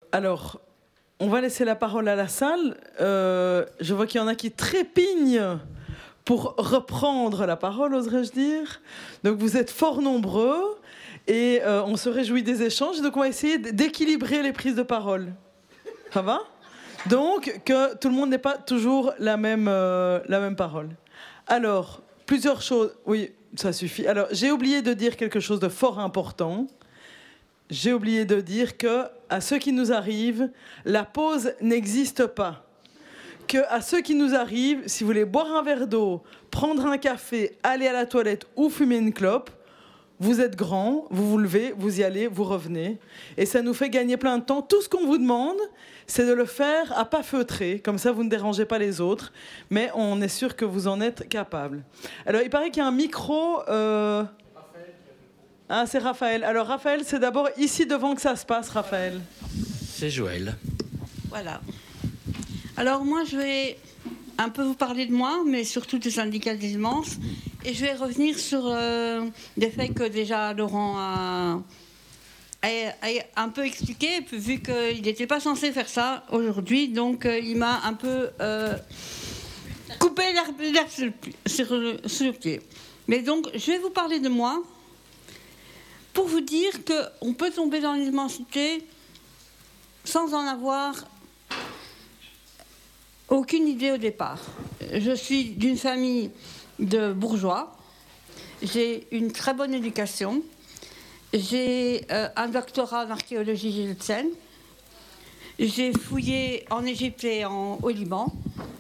Alors, on va laisser la parole à la salle. Je vois qu'il y en a qui trépignent pour reprendre la parole, oserais-je dire. Donc, vous êtes fort nombreux et on se réjouit des échanges. Donc, on va essayer d'équilibrer les prises de parole. Ça va ? Donc, que tout le monde n'ait pas toujours la même parole. Alors, plusieurs choses. Oui, ça suffit. Alors, j'ai oublié de dire quelque chose de fort important. J'ai oublié de dire que, à ceux qui nous arrivent, la pause n'existe pas. Que à ceux qui nous arrivent, si vous voulez boire un verre d'eau, prendre un café, aller à la toilette ou fumer une clope, vous êtes grand, vous vous levez, vous y allez, vous revenez. Et ça nous fait gagner plein de temps. Tout ce qu'on vous demande, c'est de le faire à pas feutrer. Comme ça, vous ne dérangez pas les autres. Mais on est sûr que vous en êtes capable. Alors, il paraît qu'il y a un micro... Ah, c'est Raphaël. Alors, Raphaël, c'est d'abord ici devant que ça se passe, Raphaël. C'est Joël. Voilà. Alors, moi, je vais un peu vous parler de moi, mais surtout du syndicat des immenses. Et je vais revenir sur des faits que déjà Laurent a un peu expliqué, vu qu'il n'était pas censé faire ça aujourd'hui. Donc, il m'a un peu coupé l'herbe sur le pied. Mais donc, je vais vous parler de moi, pour vous dire qu'on peut tomber dans l'immensité sans en avoir aucune idée au départ. Je suis d'une famille de bourgeois, j'ai une très bonne éducation, j'ai un doctorat en archéologie égyptienne, j'ai fouillé en Égypte et au Liban.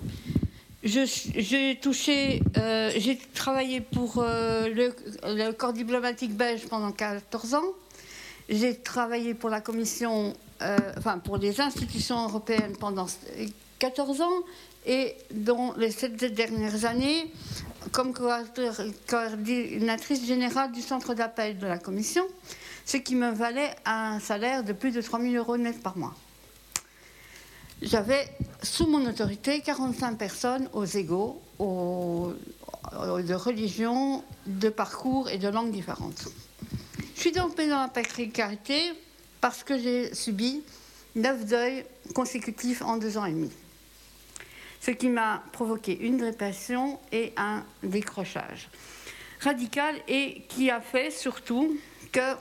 J'ai travaillé pour le corps diplomatique belge pendant 14 ans. J'ai travaillé pour la commission, pour les institutions européennes pendant 14 ans. Et dans les 7 dernières années, comme coordinatrice générale du centre d'appel de la commission, ce qui me valait un salaire de plus de 3 000 € net par mois. J'avais sous mon autorité 45 personnes aux égaux, de religion, de parcours et de langues différentes. Je suis tombée dans la précarité parce que j'ai subi 9 deuils consécutifs en 2 ans et demi. Ce qui m'a provoqué une dépression et un décrochage radical et qui a fait surtout que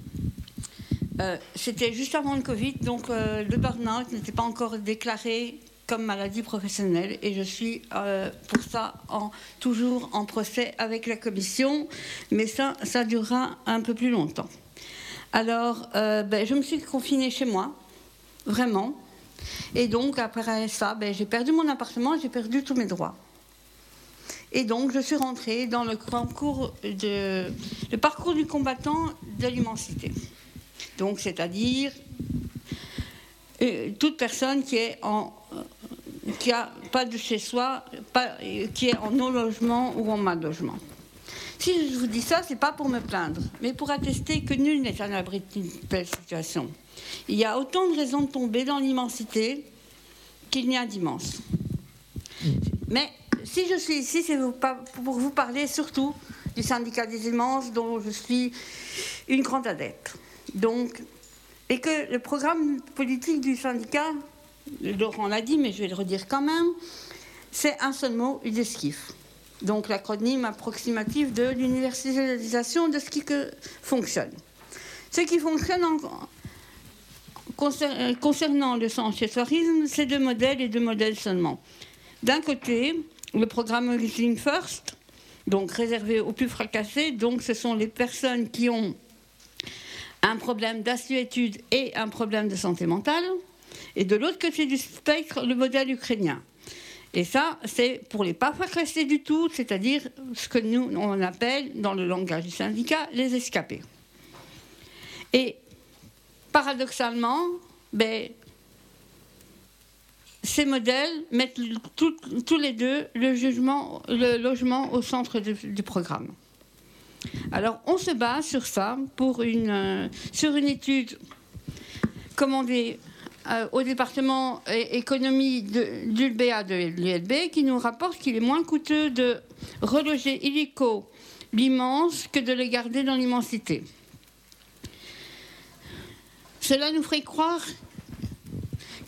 c'était juste avant le Covid, donc le burn-out n'était pas encore déclaré comme maladie professionnelle et je suis pour ça toujours en procès avec la commission, mais ça durera un peu plus longtemps. Alors, je me suis confinée chez moi, vraiment, et donc après ça, j'ai perdu mon appartement, j'ai perdu tous mes droits. Et donc, je suis rentrée dans le parcours du combattant de l'immensité. Donc, c'est-à-dire toute personne qui a pas de chez soi, qui est en non-logement ou en mal-logement. Si je vous dis ça, c'est pas pour me plaindre, mais pour attester que nul n'est à l'abri d'une telle situation. Il y a autant de raisons de tomber dans l'immensité qu'il n'y a d'immense. Mais si je suis ici, c'est pour vous parler surtout du syndicat des immenses, dont je suis une grande adepte. Donc, et que le programme politique du syndicat, Laurent l'a dit, mais je vais le redire quand même, c'est un seul mot, UDESCIF. Donc l'acronyme approximatif de l'universalisation de ce qui fonctionne. Ce qui fonctionne concernant le sans-accessoirisme, c'est 2 modèles et 2 modèles seulement. D'un côté, le programme Housing First, donc réservé aux plus fracassés, donc ce sont les personnes qui ont un problème d'assuétude et un problème de santé mentale. Et de l'autre côté du spectre, le modèle ukrainien. Et ça, c'est pour les pas fracassés du tout, c'est-à-dire ce que nous, on appelle, dans le langage du syndicat, les escapés. Et paradoxalement, ces modèles mettent tous les deux le logement au centre du programme. Alors, on se base sur ça sur une étude commandée au département économie du LBA de l'ULB qui nous rapporte qu'il est moins coûteux de reloger illico l'immense que de les garder dans l'immensité. Cela nous ferait croire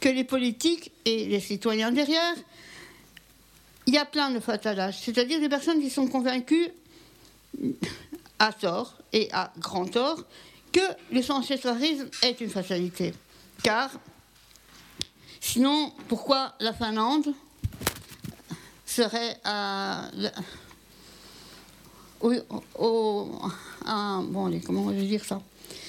que les politiques et les citoyens derrière, il y a plein de fatalages, c'est-à-dire des personnes qui sont convaincues, à tort et à grand tort, que le sans-cessoirisme est une fatalité. Car, sinon, pourquoi la Finlande serait comment je vais dire ça,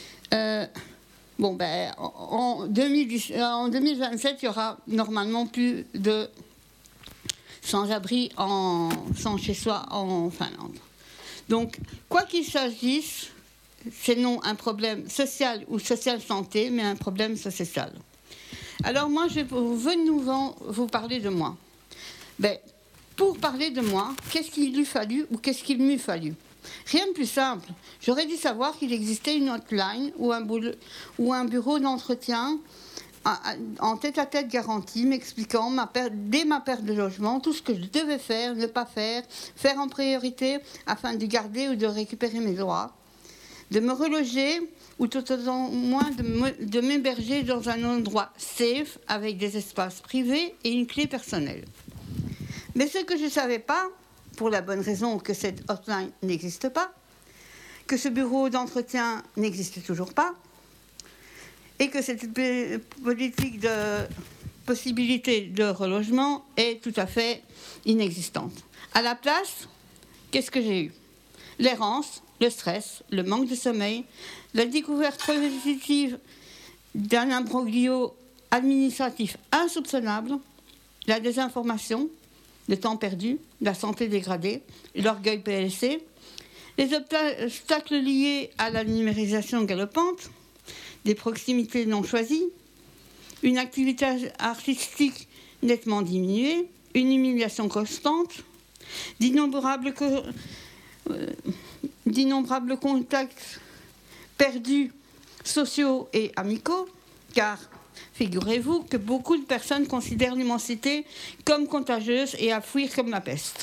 en 2027, il y aura normalement plus de sans-abri sans chez soi en Finlande. Donc, quoi qu'il s'agisse, c'est non un problème social ou social santé, mais un problème social. Alors moi, je veux vous parler de moi. Pour parler de moi, qu'est-ce qu'il lui fallu ou qu'est-ce qu'il m'eût fallu? Rien de plus simple. J'aurais dû savoir qu'il existait une hotline ou un bureau d'entretien en tête-à-tête garantie, m'expliquant dès ma perte de logement tout ce que je devais faire, ne pas faire, faire en priorité afin de garder ou de récupérer mes droits, de me reloger ou tout au moins de m'héberger dans un endroit safe avec des espaces privés et une clé personnelle. Mais ce que je ne savais pas, pour la bonne raison que cette hotline n'existe pas, que ce bureau d'entretien n'existe toujours pas, et que cette politique de possibilité de relogement est tout à fait inexistante. À la place, qu'est-ce que j'ai eu? L'errance, le stress, le manque de sommeil, la découverte positive d'un imbroglio administratif insoupçonnable, la désinformation, le temps perdu, la santé dégradée, l'orgueil PLC, les obstacles liés à la numérisation galopante, des proximités non choisies, une activité artistique nettement diminuée, une humiliation constante, d'innombrables contacts perdus sociaux et amicaux, car figurez-vous que beaucoup de personnes considèrent l'immensité comme contagieuse et à fuir comme la peste.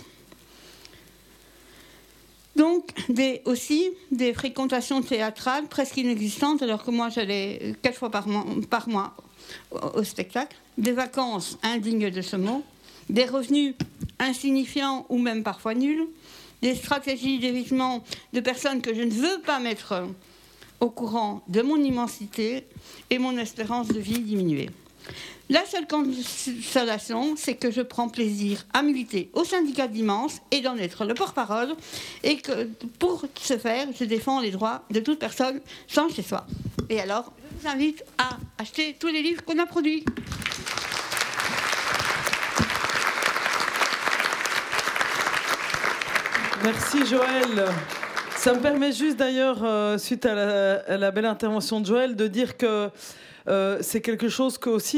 Donc, aussi des fréquentations théâtrales presque inexistantes, alors que moi j'allais 4 fois par mois au spectacle, des vacances indignes de ce mot, des revenus insignifiants ou même parfois nuls, des stratégies d'évitement de personnes que je ne veux pas mettre au courant de mon immensité et mon espérance de vie diminuée. La seule consolation, c'est que je prends plaisir à militer au syndicat d'Immense et d'en être le porte-parole, et que pour ce faire, je défends les droits de toute personne sans chez soi. Et alors, je vous invite à acheter tous les livres qu'on a produits. Merci Joëlle. Ça me permet juste d'ailleurs, suite à la belle intervention de Joëlle, de dire que c'est quelque chose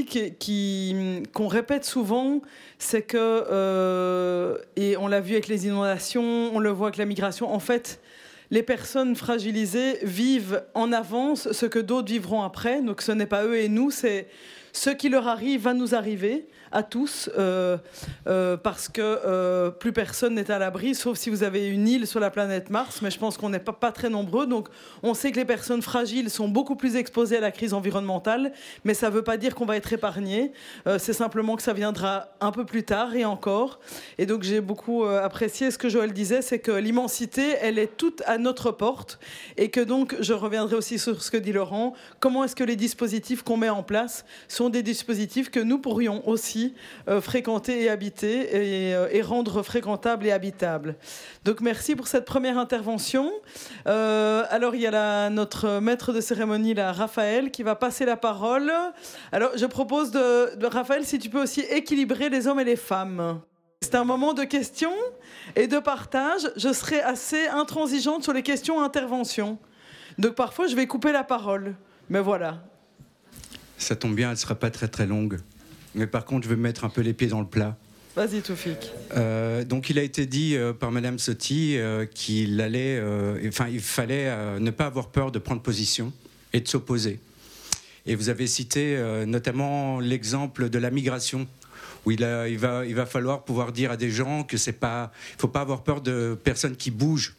qu'on répète souvent, c'est que, et on l'a vu avec les inondations, on le voit avec la migration, en fait, les personnes fragilisées vivent en avance ce que d'autres vivront après. Donc ce n'est pas eux et nous, c'est ce qui leur arrive va nous arriver à tous, parce que plus personne n'est à l'abri, sauf si vous avez une île sur la planète Mars, mais je pense qu'on n'est pas très nombreux. Donc on sait que les personnes fragiles sont beaucoup plus exposées à la crise environnementale, mais ça ne veut pas dire qu'on va être épargné. C'est simplement que ça viendra un peu plus tard et encore. Et donc j'ai beaucoup apprécié ce que Joëlle disait, c'est que l'immensité, elle est toute à notre porte, et que donc, je reviendrai aussi sur ce que dit Laurent, comment est-ce que les dispositifs qu'on met en place sont des dispositifs que nous pourrions aussi fréquenter et habiter et rendre fréquentables et habitables. Donc merci pour cette première intervention. Alors il y a notre maître de cérémonie, là, Raphaël, qui va passer la parole. Alors je propose de Raphaël, si tu peux aussi équilibrer les hommes et les femmes. C'est un moment de questions et de partage. Je serai assez intransigeante sur les questions-interventions. Donc parfois je vais couper la parole. Mais voilà. Ça tombe bien, elle ne sera pas très très longue. Mais par contre, je vais mettre un peu les pieds dans le plat. Vas-y, Toufik. Donc, il a été dit par Madame Sotti qu'il il fallait ne pas avoir peur de prendre position et de s'opposer. Et vous avez cité notamment l'exemple de la migration, où il va falloir pouvoir dire à des gens que il faut pas avoir peur de personnes qui bougent.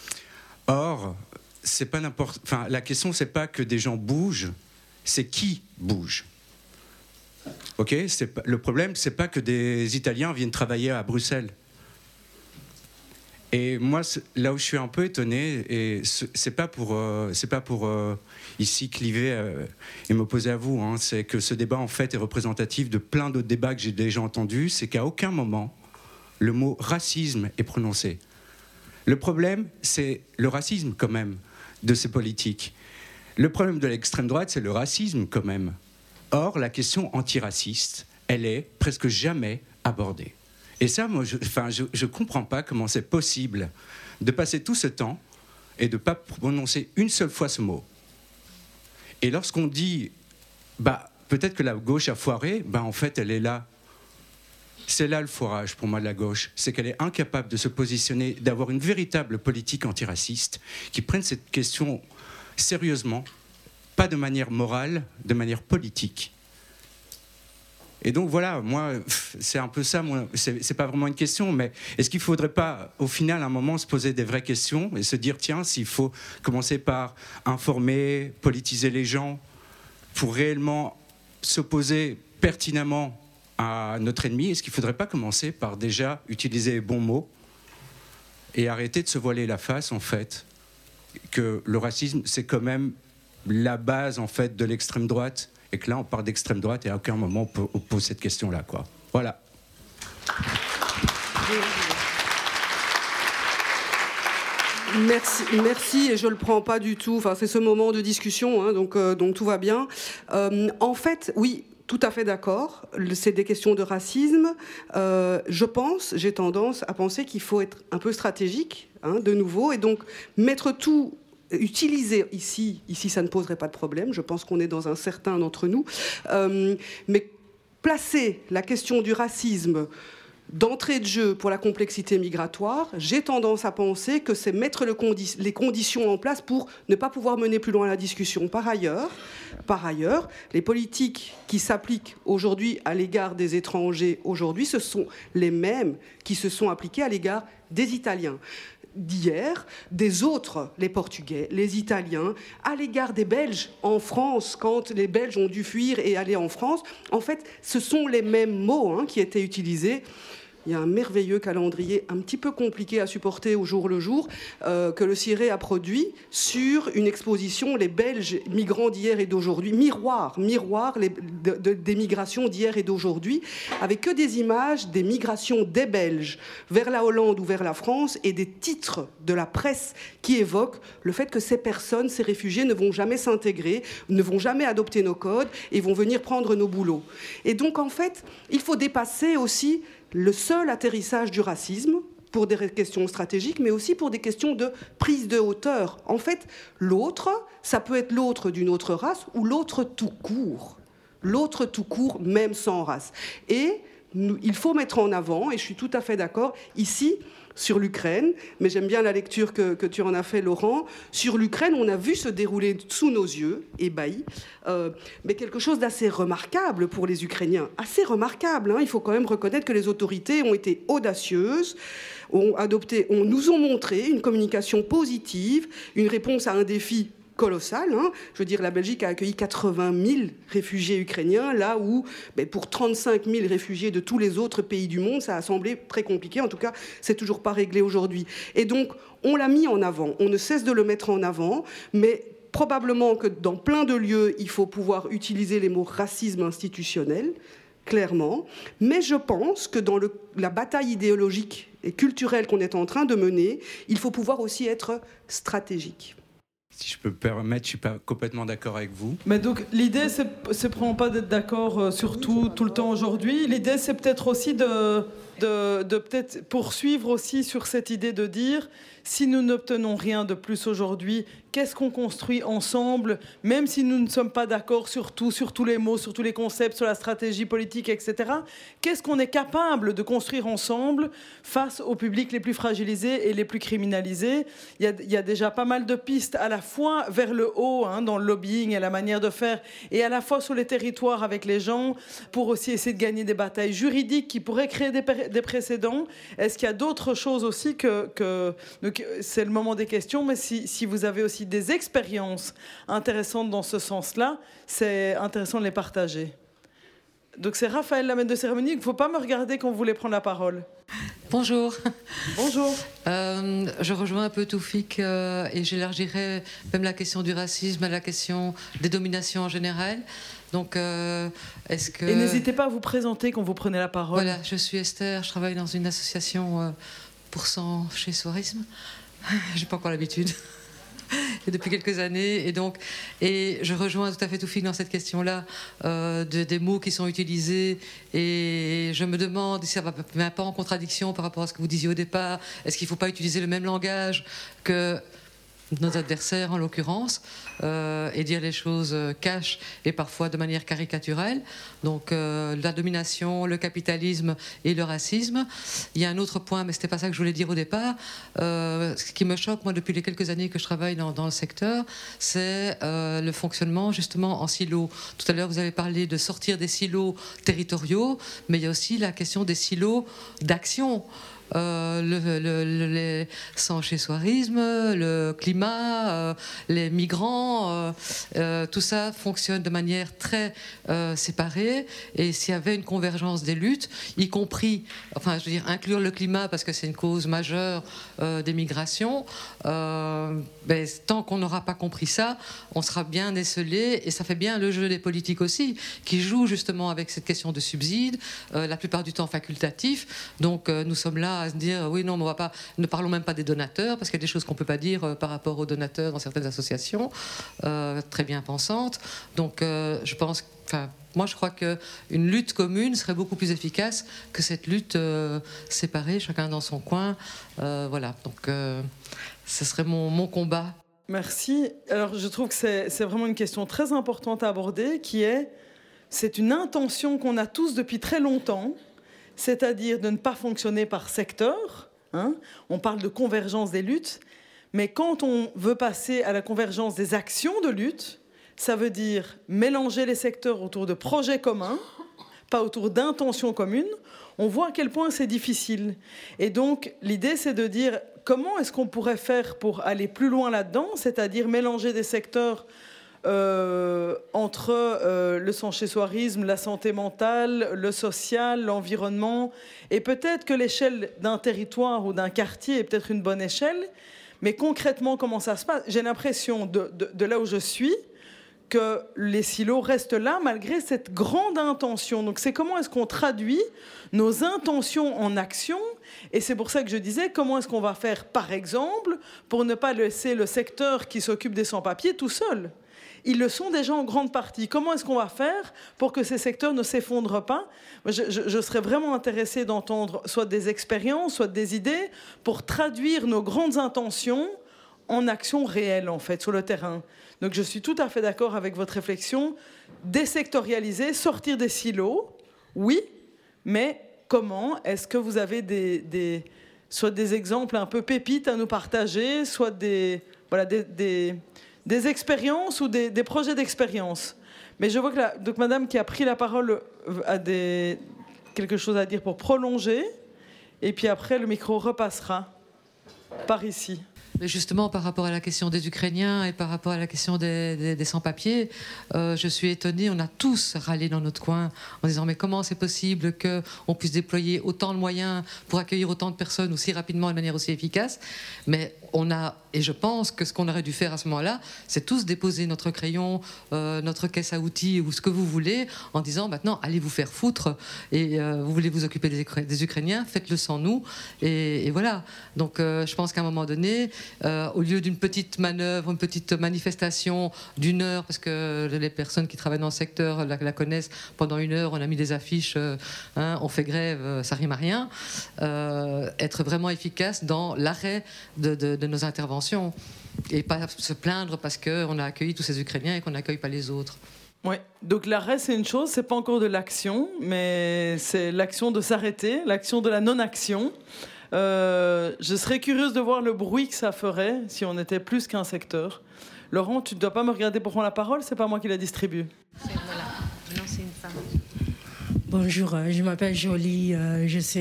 Or, c'est pas la question, c'est pas que des gens bougent, c'est qui bouge. Ok, le problème, c'est pas que des Italiens viennent travailler à Bruxelles. Et moi, là où je suis un peu étonné, et c'est pas pour ici cliver et m'opposer à vous, hein, c'est que ce débat en fait est représentatif de plein d'autres débats que j'ai déjà entendus. C'est qu'à aucun moment le mot racisme est prononcé. Le problème, c'est le racisme quand même de ces politiques. Le problème de l'extrême droite, c'est le racisme quand même. Or, la question antiraciste, elle est presque jamais abordée. Et ça, moi, je comprends pas comment c'est possible de passer tout ce temps et de ne pas prononcer une seule fois ce mot. Et lorsqu'on dit, peut-être que la gauche a foiré, en fait, elle est là. C'est là le foirage pour moi de la gauche. C'est qu'elle est incapable de se positionner, d'avoir une véritable politique antiraciste qui prenne cette question sérieusement, pas de manière morale, de manière politique. Et donc voilà, moi, c'est un peu ça, c'est pas vraiment une question, mais est-ce qu'il ne faudrait pas, au final, à un moment, se poser des vraies questions et se dire, tiens, s'il faut commencer par informer, politiser les gens, pour réellement s'opposer pertinemment à notre ennemi, est-ce qu'il ne faudrait pas commencer par déjà utiliser les bons mots et arrêter de se voiler la face, en fait, que le racisme, c'est quand même la base, en fait, de l'extrême droite, et que là, on parle d'extrême droite et à aucun moment on pose cette question-là, quoi. Voilà. Merci, et je le prends pas du tout. Enfin, c'est ce moment de discussion, hein, donc tout va bien. En fait, oui. Tout à fait d'accord. C'est des questions de racisme. J'ai tendance à penser qu'il faut être un peu stratégique, hein, de nouveau, et donc mettre tout. Utiliser ici, ça ne poserait pas de problème. Je pense qu'on est dans un certain d'entre nous. Mais placer la question du racisme d'entrée de jeu pour la complexité migratoire, j'ai tendance à penser que c'est mettre les conditions en place pour ne pas pouvoir mener plus loin la discussion. Par ailleurs, les politiques qui s'appliquent aujourd'hui à l'égard des étrangers aujourd'hui, ce sont les mêmes qui se sont appliquées à l'égard des Italiens d'hier, des autres, les Portugais, les Italiens, à l'égard des Belges en France, quand les Belges ont dû fuir et aller en France. En fait, ce sont les mêmes mots, hein, qui étaient utilisés. Il y a un merveilleux calendrier un petit peu compliqué à supporter au jour le jour que le CIRE a produit sur une exposition les Belges migrants d'hier et d'aujourd'hui, miroir des migrations d'hier et d'aujourd'hui, avec que des images des migrations des Belges vers la Hollande ou vers la France et des titres de la presse qui évoquent le fait que ces personnes, ces réfugiés ne vont jamais s'intégrer, ne vont jamais adopter nos codes et vont venir prendre nos boulots. Et donc en fait, il faut dépasser aussi le seul atterrissage du racisme pour des questions stratégiques, mais aussi pour des questions de prise de hauteur. En fait, l'autre, ça peut être l'autre d'une autre race ou l'autre tout court, même sans race. Et il faut mettre en avant, et je suis tout à fait d'accord, ici, sur l'Ukraine, mais j'aime bien la lecture que tu en as fait, Laurent. Sur l'Ukraine, on a vu se dérouler sous nos yeux, ébahis, mais quelque chose d'assez remarquable pour les Ukrainiens. Assez remarquable, hein. Il faut quand même reconnaître que les autorités ont été audacieuses, nous ont montré une communication positive, une réponse à un défi colossal, hein. Je veux dire, la Belgique a accueilli 80 000 réfugiés ukrainiens, là où, pour 35 000 réfugiés de tous les autres pays du monde, ça a semblé très compliqué. En tout cas, c'est toujours pas réglé aujourd'hui. Et donc, on l'a mis en avant. On ne cesse de le mettre en avant, mais probablement que dans plein de lieux, il faut pouvoir utiliser les mots racisme institutionnel, clairement. Mais je pense que dans la bataille idéologique et culturelle qu'on est en train de mener, il faut pouvoir aussi être stratégique. Si je peux me permettre, je ne suis pas complètement d'accord avec vous. Mais donc, l'idée, c'est probablement pas d'être d'accord sur tout le temps aujourd'hui. L'idée, c'est peut-être aussi de peut-être poursuivre aussi sur cette idée de dire, si nous n'obtenons rien de plus aujourd'hui, qu'est-ce qu'on construit ensemble, même si nous ne sommes pas d'accord sur tout, sur tous les mots, sur tous les concepts, sur la stratégie politique, etc. Qu'est-ce qu'on est capable de construire ensemble face aux publics les plus fragilisés et les plus criminalisés? Il y a déjà pas mal de pistes, à la fois vers le haut, hein, dans le lobbying et la manière de faire, et à la fois sur les territoires avec les gens, pour aussi essayer de gagner des batailles juridiques qui pourraient créer des précédents. Est-ce qu'il y a d'autres choses aussi donc c'est le moment des questions, mais si vous avez aussi des expériences intéressantes dans ce sens-là, c'est intéressant de les partager. Donc c'est Raphaël, la maître de cérémonie. Il ne faut pas me regarder quand vous voulez prendre la parole. Bonjour. Bonjour. Je rejoins un peu Toufik et j'élargirais même la question du racisme à la question des dominations en général. Donc, est-ce que... Et n'hésitez pas à vous présenter quand vous prenez la parole. Voilà, je suis Esther, je travaille dans une association % chez Soirisme. J'ai pas encore l'habitude. Et depuis quelques années, et je rejoins tout à fait Toufik dans cette question-là des mots qui sont utilisés, et je me demande si ça ne va pas en contradiction par rapport à ce que vous disiez au départ. Est-ce qu'il ne faut pas utiliser le même langage que nos adversaires en l'occurrence, et dire les choses cash et parfois de manière caricaturelle. Donc la domination, le capitalisme et le racisme. Il y a un autre point, mais c'était pas ça que je voulais dire au départ. Ce qui me choque, moi, depuis les quelques années que je travaille dans le secteur, c'est le fonctionnement justement en silos. Tout à l'heure, vous avez parlé de sortir des silos territoriaux, mais il y a aussi la question des silos d'action. Les sans-chez-soirisme, le climat, les migrants, tout ça fonctionne de manière très séparée. Et s'il y avait une convergence des luttes, y compris, enfin, je veux dire, inclure le climat parce que c'est une cause majeure des migrations, tant qu'on n'aura pas compris ça, on sera bien esselé, et ça fait bien le jeu des politiques aussi, qui jouent justement avec cette question de subsides, la plupart du temps facultatif. Donc nous sommes là à se dire oui, non, mais ne parlons même pas des donateurs, parce qu'il y a des choses qu'on ne peut pas dire par rapport aux donateurs dans certaines associations très bien pensantes. Donc je pense, moi je crois qu'une lutte commune serait beaucoup plus efficace que cette lutte séparée, chacun dans son coin. Voilà, donc ce serait mon combat. Merci. Alors je trouve que c'est vraiment une question très importante à aborder, c'est une intention qu'on a tous depuis très longtemps, c'est-à-dire de ne pas fonctionner par secteur. On parle de convergence des luttes, mais quand on veut passer à la convergence des actions de lutte, ça veut dire mélanger les secteurs autour de projets communs, pas autour d'intentions communes. On voit à quel point c'est difficile. Et donc, l'idée, c'est de dire comment est-ce qu'on pourrait faire pour aller plus loin là-dedans, c'est-à-dire mélanger des secteurs entre le sans-chez-soirisme, la santé mentale, le social, l'environnement, et peut-être que l'échelle d'un territoire ou d'un quartier est peut-être une bonne échelle, mais concrètement, comment ça se passe? J'ai l'impression, de là où je suis, que les silos restent là malgré cette grande intention. Donc c'est comment est-ce qu'on traduit nos intentions en action, et c'est pour ça que je disais comment est-ce qu'on va faire, par exemple, pour ne pas laisser le secteur qui s'occupe des sans-papiers tout seul. Ils le sont déjà en grande partie. Comment est-ce qu'on va faire pour que ces secteurs ne s'effondrent pas? Je serais vraiment intéressée d'entendre soit des expériences, soit des idées pour traduire nos grandes intentions en actions réelles, en fait, sur le terrain. Donc je suis tout à fait d'accord avec votre réflexion. Désectorialiser, sortir des silos, oui, mais comment? Est-ce que vous avez soit des exemples un peu pépites à nous partager, soit des expériences ou des projets d'expérience? Mais je vois que donc madame qui a pris la parole a quelque chose à dire pour prolonger, et puis après le micro repassera par ici. Mais justement, par rapport à la question des Ukrainiens et par rapport à la question des sans-papiers, je suis étonnée, on a tous râlé dans notre coin en disant mais comment c'est possible qu'on puisse déployer autant de moyens pour accueillir autant de personnes aussi rapidement et de manière aussi efficace? Mais et je pense que ce qu'on aurait dû faire à ce moment-là, c'est tous déposer notre crayon, notre caisse à outils ou ce que vous voulez, en disant maintenant allez vous faire foutre, et vous voulez vous occuper des Ukrainiens, faites-le sans nous, et voilà. Donc je pense qu'à un moment donné, au lieu d'une petite manœuvre, une petite manifestation d'une heure, parce que les personnes qui travaillent dans le secteur la connaissent, pendant une heure on a mis des affiches, on fait grève, ça rime à rien, être vraiment efficace dans l'arrêt de nos interventions, et pas se plaindre parce qu'on a accueilli tous ces Ukrainiens et qu'on n'accueille pas les autres. Oui, donc l'arrêt c'est une chose, c'est pas encore de l'action, mais c'est l'action de s'arrêter, l'action de la non-action. Je serais curieuse de voir le bruit que ça ferait si on était plus qu'un secteur. Laurent, tu ne dois pas me regarder pour prendre la parole, c'est pas moi qui la distribue. Voilà. Non, c'est une femme. Bonjour, je m'appelle Jolie, je suis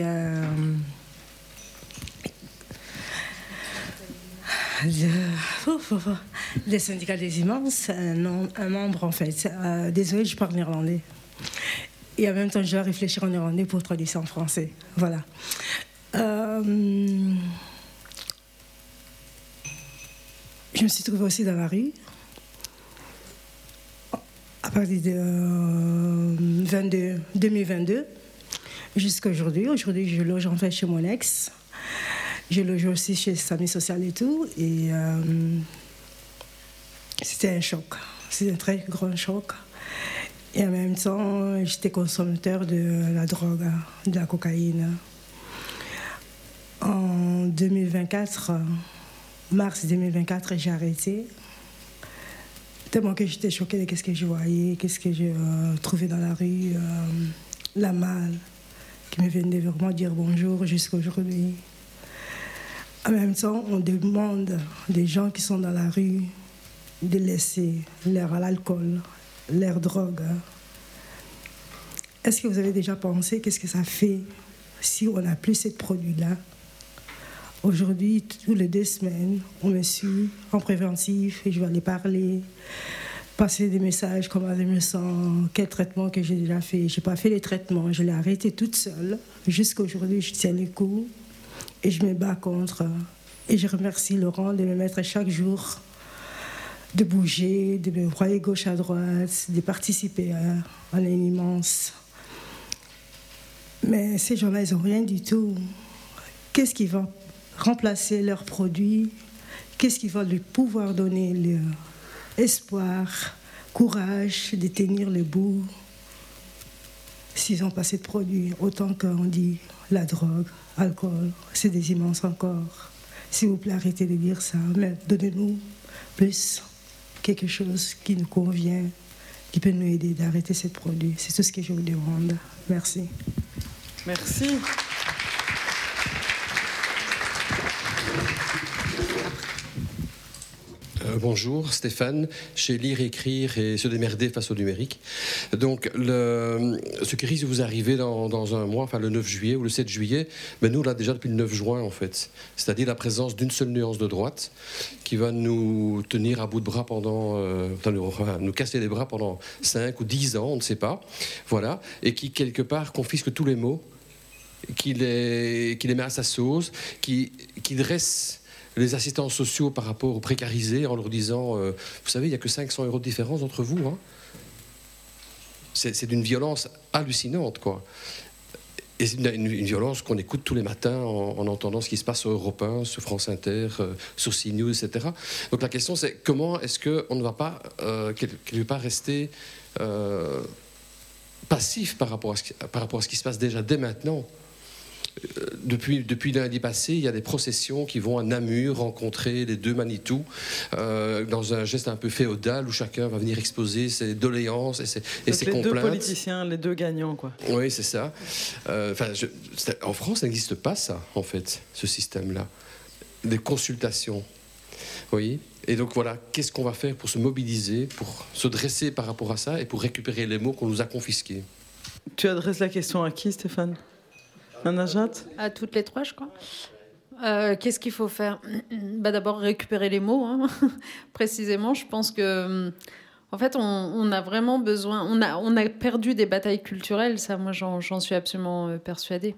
des syndicats des immenses, un membre en fait. Désolée, je parle néerlandais. Et en même temps, je dois réfléchir en néerlandais pour traduire ça en français. Voilà. Je me suis trouvée aussi dans la rue. À partir de 2022 jusqu'à aujourd'hui. Aujourd'hui, je loge en fait chez mon ex. Je loge aussi chez Samy Social et tout. Et c'était un choc. C'était un très grand choc. Et en même temps, j'étais consommateur de la drogue, de la cocaïne. En 2024, mars 2024, j'ai arrêté. Tellement que j'étais choquée de ce que je voyais, ce que je trouvais dans la rue, la malle qui me venait vraiment dire bonjour jusqu'à aujourd'hui. En même temps, on demande des gens qui sont dans la rue de laisser l'air à l'alcool, l'air drogue. Est-ce que vous avez déjà pensé qu'est-ce que ça fait si on n'a plus ces produits-là? Aujourd'hui, toutes les 2 semaines, on me suit en préventif et je vais aller parler, passer des messages, comment je me sens, quel traitement que j'ai déjà fait. Je n'ai pas fait les traitements, je l'ai arrêté toute seule. Jusqu'à aujourd'hui, je tiens les coups et je me bats contre. Et je remercie Laurent de me mettre chaque jour, de bouger, de me broyer gauche à droite, de participer à l'immense. Mais ces gens-là, ils n'ont rien du tout. Qu'est-ce qui va remplacer leurs produits? Qu'est-ce qui va lui pouvoir donner l'espoir, courage de tenir le bout s'ils n'ont pas ces produits? Autant qu'on dit la drogue, alcool, c'est des immenses encore. S'il vous plaît, arrêtez de dire ça, mais donnez-nous plus quelque chose qui nous convient, qui peut nous aider d'arrêter ces produits. C'est tout ce que je vous demande. Merci. Merci. Bonjour, Stéphane, chez Lire, Écrire et Se démerder face au numérique. Donc, ce qui risque de vous arriver dans un mois, enfin le 9 juillet ou le 7 juillet, mais nous, on l'a déjà depuis le 9 juin, en fait. C'est-à-dire la présence d'une seule nuance de droite qui va nous tenir à bout de bras pendant... nous casser les bras pendant 5 ou 10 ans, on ne sait pas. Voilà. Et qui, quelque part, confisque tous les mots, qui les met à sa sauce, qui dresse les assistants sociaux par rapport aux précarisés en leur disant vous savez, il n'y a que 500 € de différence entre vous. Hein. C'est d'une violence hallucinante, quoi. Et c'est une violence qu'on écoute tous les matins en entendant ce qui se passe sur Europe 1, sur France Inter, sur CNews, etc. Donc la question, c'est comment est-ce qu'on ne va pas, quelque part, rester passif par rapport à ce qui se passe déjà dès maintenant. Depuis lundi passé, il y a des processions qui vont à Namur rencontrer les 2 Manitou dans un geste un peu féodal où chacun va venir exposer ses doléances et ses complaintes. Les 2 politiciens, les 2 gagnants, quoi. Oui, c'est ça. En France, ça n'existe pas, ça, en fait, ce système-là. Des consultations. Oui. Et donc voilà, qu'est-ce qu'on va faire pour se mobiliser, pour se dresser par rapport à ça et pour récupérer les mots qu'on nous a confisqués? Tu adresses la question à qui, Stéphane? Najat? À toutes les 3, je crois. Qu'est-ce qu'il faut faire? D'abord, récupérer les mots. Hein. Précisément, je pense que... En fait, on a vraiment besoin... On a perdu des batailles culturelles. Ça, moi, j'en suis absolument persuadée.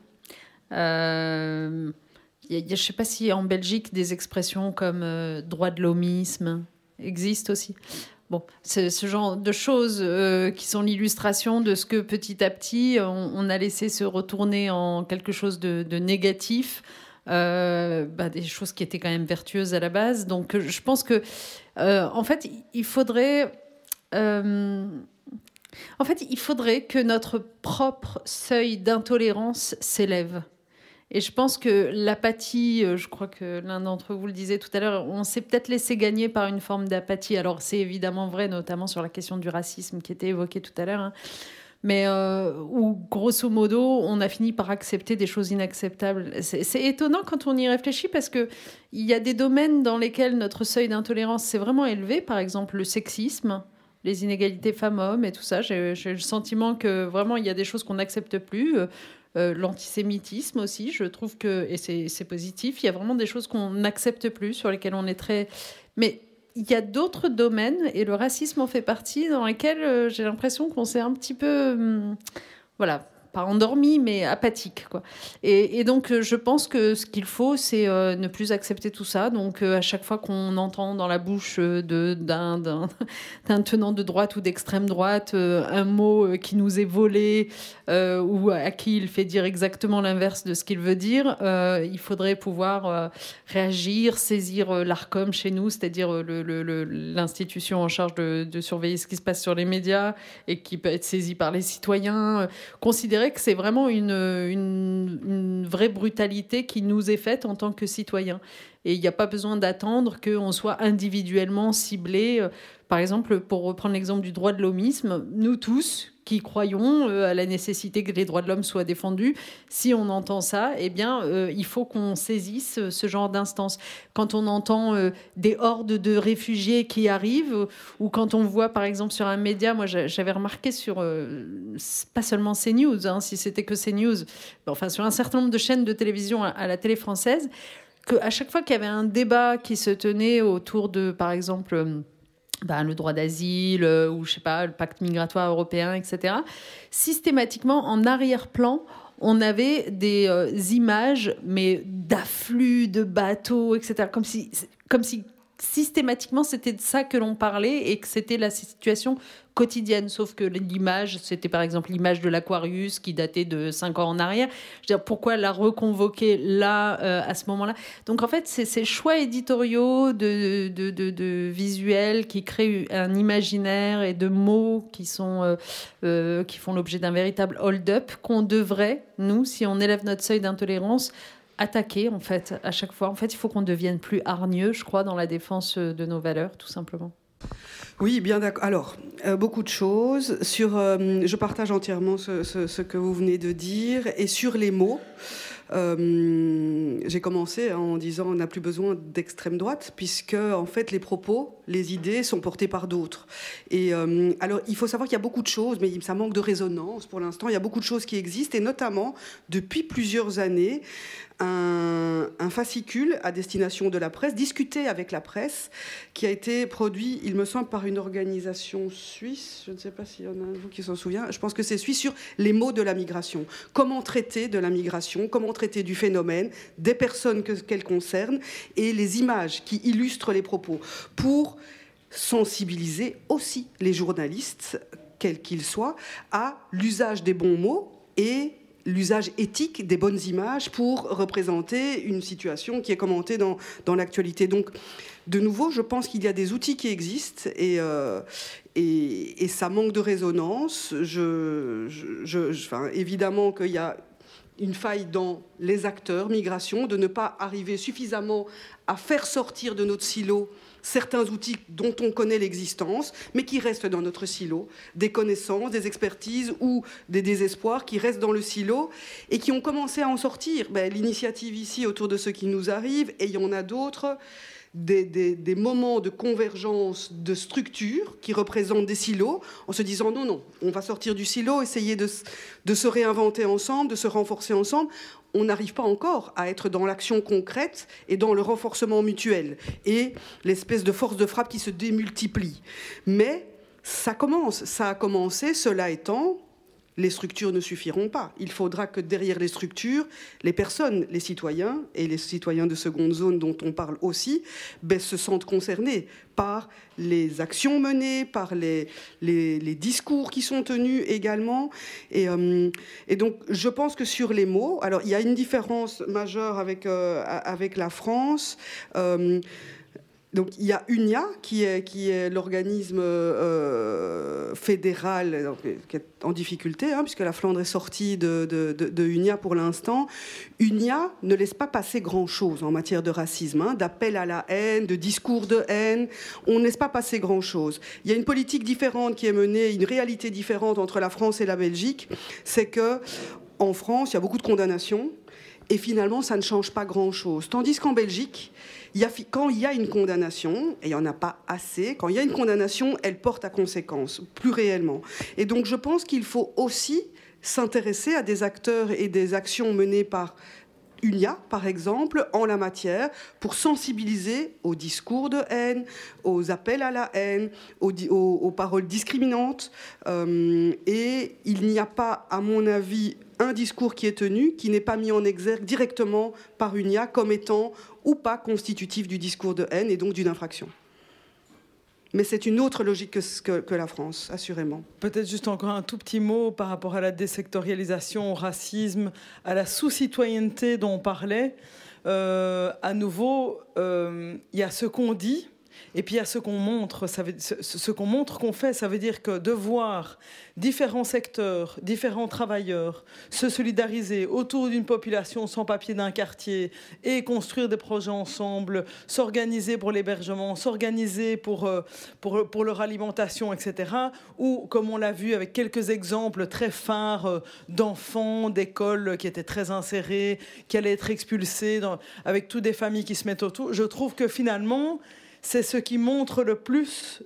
Je ne sais pas si en Belgique, des expressions comme droit de l'homisme existent aussi. Bon, c'est ce genre de choses qui sont l'illustration de ce que petit à petit, on a laissé se retourner en quelque chose de négatif, des choses qui étaient quand même vertueuses à la base. Donc, je pense que, en fait, il faudrait que notre propre seuil d'intolérance s'élève. Et je pense que l'apathie, je crois que l'un d'entre vous le disait tout à l'heure, on s'est peut-être laissé gagner par une forme d'apathie. Alors c'est évidemment vrai, notamment sur la question du racisme qui était évoquée tout à l'heure, hein. Mais où grosso modo, on a fini par accepter des choses inacceptables. C'est étonnant quand on y réfléchit parce qu'il y a des domaines dans lesquels notre seuil d'intolérance s'est vraiment élevé, par exemple le sexisme, les inégalités femmes-hommes et tout ça. J'ai le sentiment que vraiment il y a des choses qu'on n'accepte plus. L'antisémitisme aussi, je trouve que, et c'est positif, il y a vraiment des choses qu'on n'accepte plus, sur lesquelles on est très... Mais il y a d'autres domaines, et le racisme en fait partie, dans lesquels j'ai l'impression qu'on s'est un petit peu... voilà, pas endormi, mais apathique, quoi. Et donc, je pense que ce qu'il faut, c'est ne plus accepter tout ça. Donc, à chaque fois qu'on entend dans la bouche d'un tenant de droite ou d'extrême droite un mot qui nous est volé ou à qui il fait dire exactement l'inverse de ce qu'il veut dire, il faudrait pouvoir réagir, saisir l'ARCOM chez nous, c'est-à-dire l'institution en charge de surveiller ce qui se passe sur les médias et qui peut être saisie par les citoyens, considérer que c'est vraiment une vraie brutalité qui nous est faite en tant que citoyens. Et il n'y a pas besoin d'attendre qu'on soit individuellement ciblé. Par exemple, pour reprendre l'exemple du droit de l'hommisme, nous tous qui croyons à la nécessité que les droits de l'homme soient défendus, si on entend ça, eh bien, il faut qu'on saisisse ce genre d'instance. Quand on entend des hordes de réfugiés qui arrivent, ou quand on voit, par exemple, sur un média, moi j'avais remarqué sur, pas seulement CNews, hein, si c'était que CNews, enfin sur un certain nombre de chaînes de télévision à la télé française, qu'à chaque fois qu'il y avait un débat qui se tenait autour de, par exemple, le droit d'asile ou, je sais pas, le pacte migratoire européen, etc., systématiquement, en arrière-plan, on avait des images, mais d'afflux de bateaux, etc., comme si systématiquement, c'était de ça que l'on parlait et que c'était la situation quotidienne. Sauf que l'image, c'était par exemple l'image de l'Aquarius qui datait de 5 ans en arrière. Je veux dire, pourquoi la reconvoquer là, à ce moment-là ? Donc en fait, c'est ces choix éditoriaux de visuels qui créent un imaginaire et de mots qui font l'objet d'un véritable hold-up qu'on devrait, nous, si on élève notre seuil d'intolérance, attaquer, en fait, à chaque fois. En fait, il faut qu'on devienne plus hargneux, je crois, dans la défense de nos valeurs, tout simplement. Oui, bien d'accord. Alors, beaucoup de choses. Je partage entièrement ce que vous venez de dire. Et sur les mots, j'ai commencé en disant on n'a plus besoin d'extrême droite, puisque, en fait, les propos, les idées sont portées par d'autres. Et alors, il faut savoir qu'il y a beaucoup de choses, mais ça manque de résonance pour l'instant. Il y a beaucoup de choses qui existent, et notamment, depuis plusieurs années, un fascicule à destination de la presse, discuté avec la presse, qui a été produit, il me semble, par une organisation suisse. Je ne sais pas s'il y en a un de vous qui s'en souvient. Je pense que c'est suisse, sur les mots de la migration. Comment traiter de la migration, comment traiter du phénomène, des personnes qu'elle concerne, et les images qui illustrent les propos, pour sensibiliser aussi les journalistes, quels qu'ils soient, à l'usage des bons mots et l'usage éthique des bonnes images pour représenter une situation qui est commentée dans l'actualité. Donc, de nouveau, je pense qu'il y a des outils qui existent et ça manque de résonance. Évidemment qu'il y a une faille dans les acteurs migration, de ne pas arriver suffisamment à faire sortir de notre silo certains outils dont on connaît l'existence, mais qui restent dans notre silo, des connaissances, des expertises ou des désespoirs qui restent dans le silo et qui ont commencé à en sortir. L'initiative ici autour de ce qui nous arrive, et il y en a d'autres, des moments de convergence de structures qui représentent des silos, en se disant non, on va sortir du silo, essayer de se réinventer ensemble, de se renforcer ensemble. On n'arrive pas encore à être dans l'action concrète et dans le renforcement mutuel et l'espèce de force de frappe qui se démultiplie. Mais ça a commencé, cela étant, les structures ne suffiront pas. Il faudra que derrière les structures, les personnes, les citoyens, et les citoyens de seconde zone dont on parle aussi, se sentent concernés par les actions menées, par les discours qui sont tenus également. Et donc, je pense que sur les mots, alors il y a une différence majeure avec la France. Donc il y a UNIA qui est l'organisme fédéral donc, qui est en difficulté, puisque la Flandre est sortie de UNIA pour l'instant. UNIA ne laisse pas passer grand-chose en matière de racisme, d'appel à la haine, de discours de haine. On ne laisse pas passer grand-chose. Il y a une politique différente qui est menée, une réalité différente entre la France et la Belgique. C'est que en France, il y a beaucoup de condamnations et finalement, ça ne change pas grand-chose. Tandis qu'en Belgique, quand il y a une condamnation, et il n'y en a pas assez, quand il y a une condamnation, elle porte à conséquence, plus réellement. Et donc je pense qu'il faut aussi s'intéresser à des acteurs et des actions menées par UNIA, par exemple, en la matière, pour sensibiliser aux discours de haine, aux appels à la haine, aux paroles discriminantes. Et il n'y a pas, à mon avis, un discours qui est tenu, qui n'est pas mis en exergue directement par UNIA comme étant ou pas constitutif du discours de haine et donc d'une infraction. Mais c'est une autre logique que la France, assurément. Peut-être juste encore un tout petit mot par rapport à la désectorialisation, au racisme, à la sous-citoyenneté dont on parlait. À nouveau, il y a ce qu'on dit et puis il y a ce qu'on montre. Ce qu'on montre qu'on fait, ça veut dire que de voir différents secteurs, différents travailleurs se solidariser autour d'une population sans papier d'un quartier et construire des projets ensemble, s'organiser pour l'hébergement, s'organiser pour leur alimentation, etc. Ou, comme on l'a vu avec quelques exemples très phares d'enfants, d'écoles qui étaient très insérés, qui allaient être expulsés, avec toutes des familles qui se mettent autour, je trouve que finalement, c'est ce qui montre le plus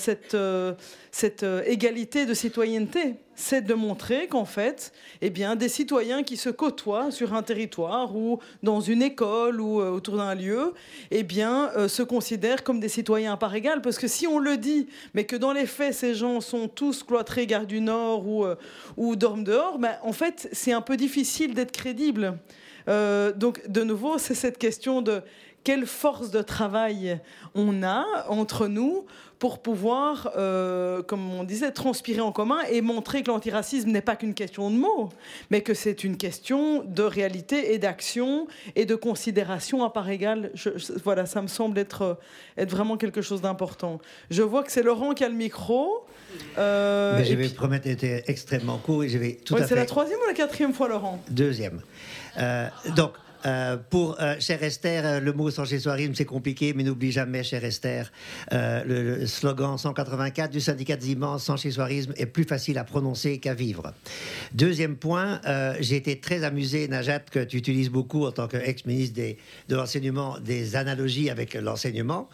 cette égalité de citoyenneté. C'est de montrer qu'en fait, eh bien, des citoyens qui se côtoient sur un territoire ou dans une école ou autour d'un lieu, eh bien, se considèrent comme des citoyens à part égale. Parce que si on le dit, mais que dans les faits, ces gens sont tous cloîtrés Gare du Nord ou dorment dehors, ben, en fait, c'est un peu difficile d'être crédible. Donc, de nouveau, c'est cette question de quelle force de travail on a entre nous pour pouvoir, comme on disait, transpirer en commun et montrer que l'antiracisme n'est pas qu'une question de mots, mais que c'est une question de réalité et d'action et de considération à part égale. Voilà, ça me semble être vraiment quelque chose d'important. Je vois que c'est Laurent qui a le micro. Mais je vais promettre d'être extrêmement court et je vais tout à fait... C'est la 3e ou la 4e fois, Laurent? 2e. Donc, pour chère Esther, le mot sans-chez-soirisme, c'est compliqué, mais n'oublie jamais, chère Esther, le slogan 184 du syndicat des immenses, sans-chez-soirisme est plus facile à prononcer qu'à vivre. 2e point, j'ai été très amusé, Najat, que tu utilises beaucoup en tant qu'ex-ministre de l'enseignement, des analogies avec l'enseignement,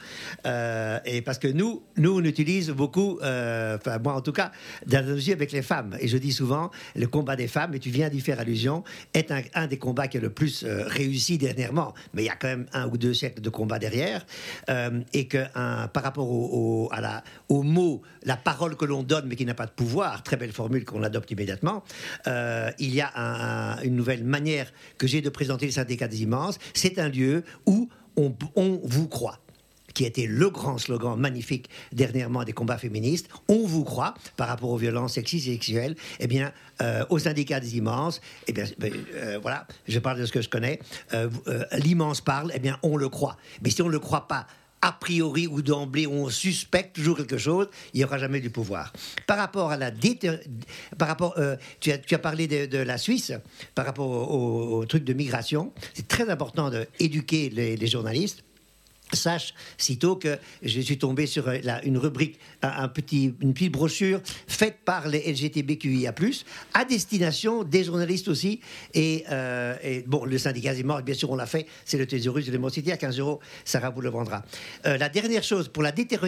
et parce que nous on utilise beaucoup, enfin moi en tout cas, d'analogies avec les femmes. Et je dis souvent, le combat des femmes, et tu viens d'y faire allusion, est un des combats qui est le plus réussi dernièrement, mais il y a quand même 1 ou 2 siècles de combat derrière, et que par rapport au mot, la parole que l'on donne mais qui n'a pas de pouvoir, très belle formule qu'on adopte immédiatement, il y a une nouvelle manière que j'ai de présenter le syndicat des immenses. C'est un lieu où on vous croit, qui était le grand slogan magnifique dernièrement des combats féministes. On vous croit par rapport aux violences sexistes et sexuelles. Eh bien, au syndicat des immenses, eh bien, voilà, je parle de ce que je connais. L'immense parle, eh bien, on le croit. Mais si on ne le croit pas, a priori ou d'emblée, on suspecte toujours quelque chose, il n'y aura jamais du pouvoir. Par rapport à tu as parlé de la Suisse, par rapport au truc de migration, c'est très important d'éduquer les journalistes. Sache, sitôt que je suis tombé sur une rubrique, une petite brochure faite par les LGBTQIA+, à destination des journalistes aussi. Et bon, le syndicat des morts, bien sûr, on l'a fait. C'est le thésaurus de l'Hémocité à 15 €. Sarah vous le vendra. La dernière chose, pour la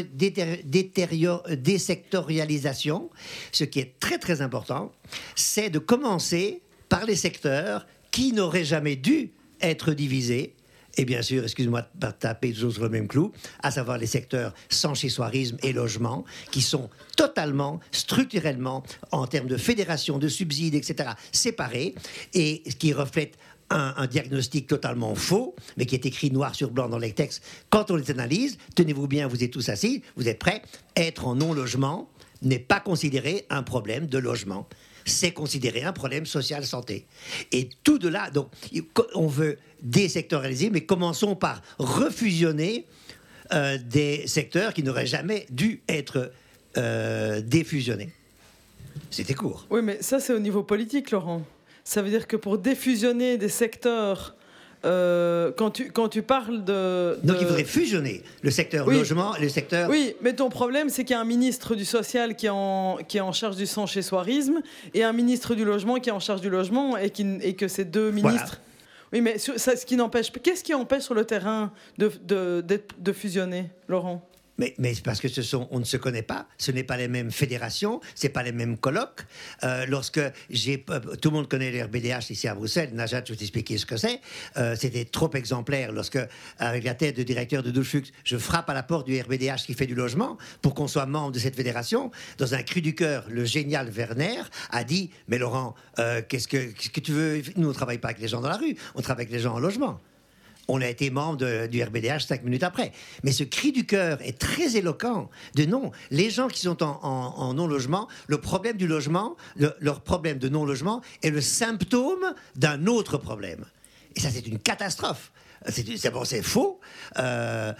désectorialisation, ce qui est très, très important, c'est de commencer par les secteurs qui n'auraient jamais dû être divisés. Et bien sûr, excuse-moi de taper toujours sur le même clou, à savoir les secteurs sans-chez-soirisme et logement, qui sont totalement, structurellement, en termes de fédération, de subsides, etc., séparés, et qui reflètent un diagnostic totalement faux, mais qui est écrit noir sur blanc dans les textes. Quand on les analyse, tenez-vous bien, vous êtes tous assis, vous êtes prêts, être en non-logement n'est pas considéré un problème de logement. C'est considéré un problème social santé. Et tout de là, donc, on veut désectorialiser, mais commençons par refusionner des secteurs qui n'auraient jamais dû être défusionnés. C'était court. Oui, mais ça, c'est au niveau politique, Laurent. Ça veut dire que pour défusionner des secteurs... quand tu parles de... Donc il faudrait fusionner le secteur logement et le secteur... Oui, mais ton problème, c'est qu'il y a un ministre du social qui est en charge du sans-chez-soirisme et un ministre du logement qui est en charge du logement et que ces deux ministres... Voilà. Oui, mais qu'est-ce qui empêche sur le terrain de fusionner, Laurent ? Mais c'est parce que on ne se connaît pas, ce n'est pas les mêmes fédérations, c'est pas les mêmes colloques. Lorsque tout le monde connaît le RBDH ici à Bruxelles, Najat, je vais t'expliquer ce que c'est. C'était trop exemplaire lorsque, avec la tête de directeur de Duflux, je frappe à la porte du RBDH qui fait du logement pour qu'on soit membre de cette fédération. Dans un cri du cœur, le génial Werner a dit « Mais Laurent, qu'est-ce que tu veux ? Nous, on ne travaille pas avec les gens dans la rue, on travaille avec les gens en logement. » On a été membre du RBDH 5 minutes après. Mais ce cri du cœur est très éloquent de non. Les gens qui sont en non-logement, le problème du logement, leur problème de non-logement est le symptôme d'un autre problème. Et ça, c'est une catastrophe. C'est faux. Le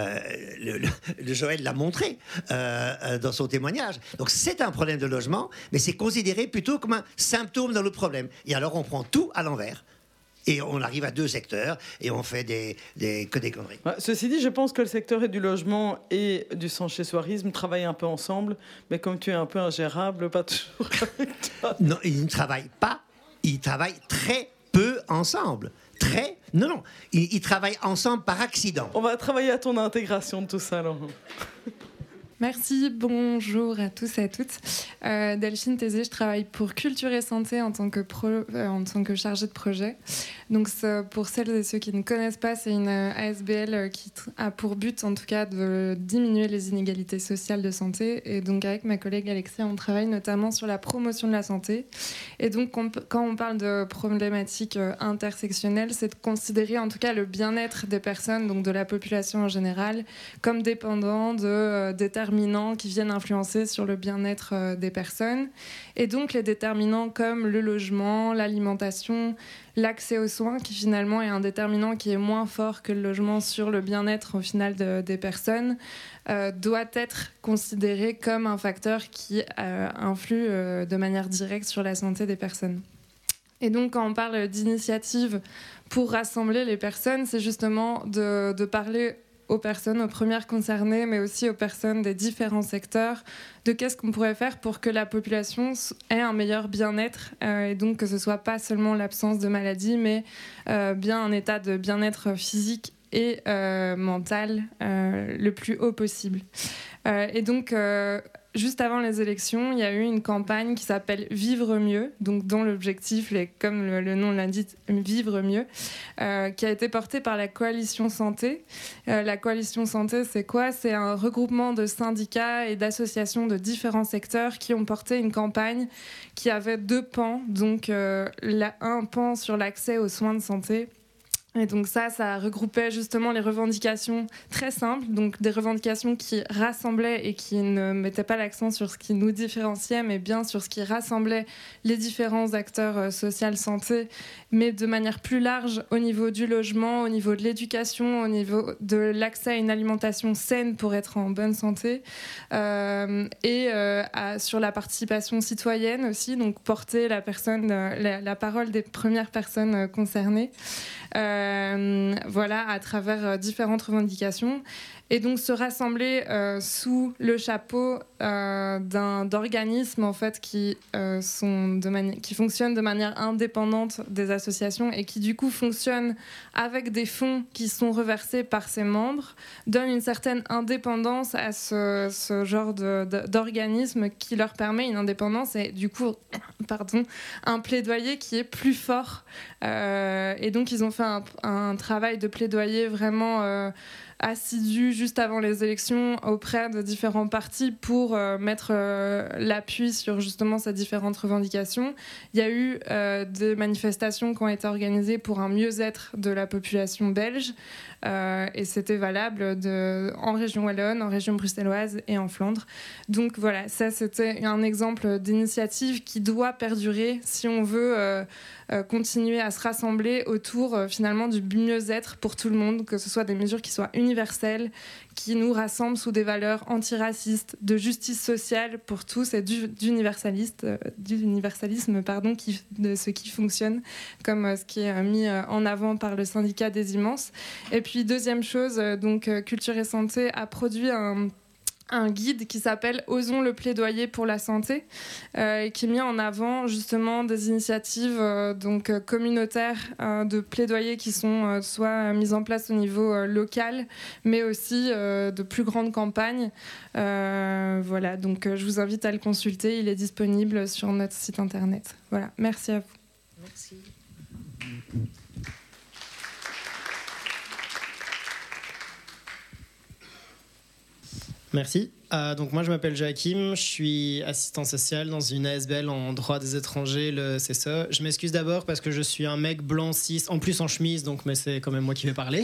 Joël l'a montré dans son témoignage. Donc c'est un problème de logement, mais c'est considéré plutôt comme un symptôme d'un autre problème. Et alors on prend tout à l'envers. Et on arrive à 2 secteurs et on fait que des conneries. Ceci dit, je pense que le secteur du logement et du sans-chez-soirisme travaillent un peu ensemble, mais comme tu es un peu ingérable, pas toujours avec toi. Non, ils ne travaillent pas, ils travaillent très peu ensemble. Non, ils travaillent ensemble par accident. On va travailler à ton intégration de tout ça, Laurent. Merci, bonjour à tous et à toutes. Delphine Thésée, je travaille pour Culture et Santé en tant que chargée de projet. Donc, pour celles et ceux qui ne connaissent pas, c'est une ASBL qui a pour but, en tout cas, de diminuer les inégalités sociales de santé. Et donc, avec ma collègue Alexia, on travaille notamment sur la promotion de la santé. Et donc, quand on parle de problématiques intersectionnelles, c'est de considérer, en tout cas, le bien-être des personnes, donc de la population en général, comme dépendant de déterminants qui viennent influencer sur le bien-être des personnes. Et donc, les déterminants comme le logement, l'alimentation, l'accès aux soins, qui finalement est un déterminant qui est moins fort que le logement sur le bien-être au final des personnes, doit être considéré comme un facteur qui influe de manière directe sur la santé des personnes. Et donc, quand on parle d'initiative pour rassembler les personnes, c'est justement de parler aux personnes, aux premières concernées, mais aussi aux personnes des différents secteurs, de qu'est-ce qu'on pourrait faire pour que la population ait un meilleur bien-être, et donc que ce ne soit pas seulement l'absence de maladie, mais bien un état de bien-être physique et mental le plus haut possible. Et donc, juste avant les élections, il y a eu une campagne qui s'appelle Vivre mieux, donc dont l'objectif est, comme le nom l'indique, Vivre mieux, qui a été portée par la Coalition Santé. La Coalition Santé, c'est quoi ? C'est un regroupement de syndicats et d'associations de différents secteurs qui ont porté une campagne qui avait 2 pans, donc un pan sur l'accès aux soins de santé. Et donc ça regroupait justement les revendications très simples, donc des revendications qui rassemblaient et qui ne mettaient pas l'accent sur ce qui nous différenciait, mais bien sur ce qui rassemblait les différents acteurs social santé, mais de manière plus large au niveau du logement, au niveau de l'éducation, au niveau de l'accès à une alimentation saine pour être en bonne santé, et sur la participation citoyenne aussi, donc porter la parole des premières personnes concernées. Voilà, à travers différentes revendications. Et donc se rassembler sous le chapeau d'organismes en fait, qui fonctionnent de manière indépendante des associations et qui du coup fonctionnent avec des fonds qui sont reversés par ses membres, donne une certaine indépendance à ce genre d'organisme qui leur permet une indépendance et du coup un plaidoyer qui est plus fort. Et donc ils ont fait un travail de plaidoyer vraiment assidu juste avant les élections auprès de différents partis pour mettre l'appui sur justement ces différentes revendications. Il y a eu des manifestations qui ont été organisées pour un mieux-être de la population belge et c'était valable en région wallonne, en région bruxelloise et en Flandre. Donc voilà, ça c'était un exemple d'initiative qui doit perdurer si on veut continuer à se rassembler autour finalement du mieux-être pour tout le monde, que ce soit des mesures qui soient universelles, qui nous rassemblent sous des valeurs antiracistes, de justice sociale pour tous et d'universalisme, de ce qui fonctionne, comme ce qui est mis en avant par le syndicat des immenses. Et puis deuxième chose, donc Culture et Santé a produit un guide qui s'appelle « Osons le plaidoyer pour la santé », qui met en avant justement des initiatives communautaires de plaidoyer qui sont soit mises en place au niveau local, mais aussi de plus grandes campagnes. Voilà, donc je vous invite à le consulter, il est disponible sur notre site internet. Voilà, merci à vous. Merci. Merci. Donc moi je m'appelle Joachim, je suis assistant social dans une ASBL en droit des étrangers, le CSE. Je m'excuse d'abord parce que je suis un mec blanc cis, en plus en chemise, donc mais c'est quand même moi qui vais parler.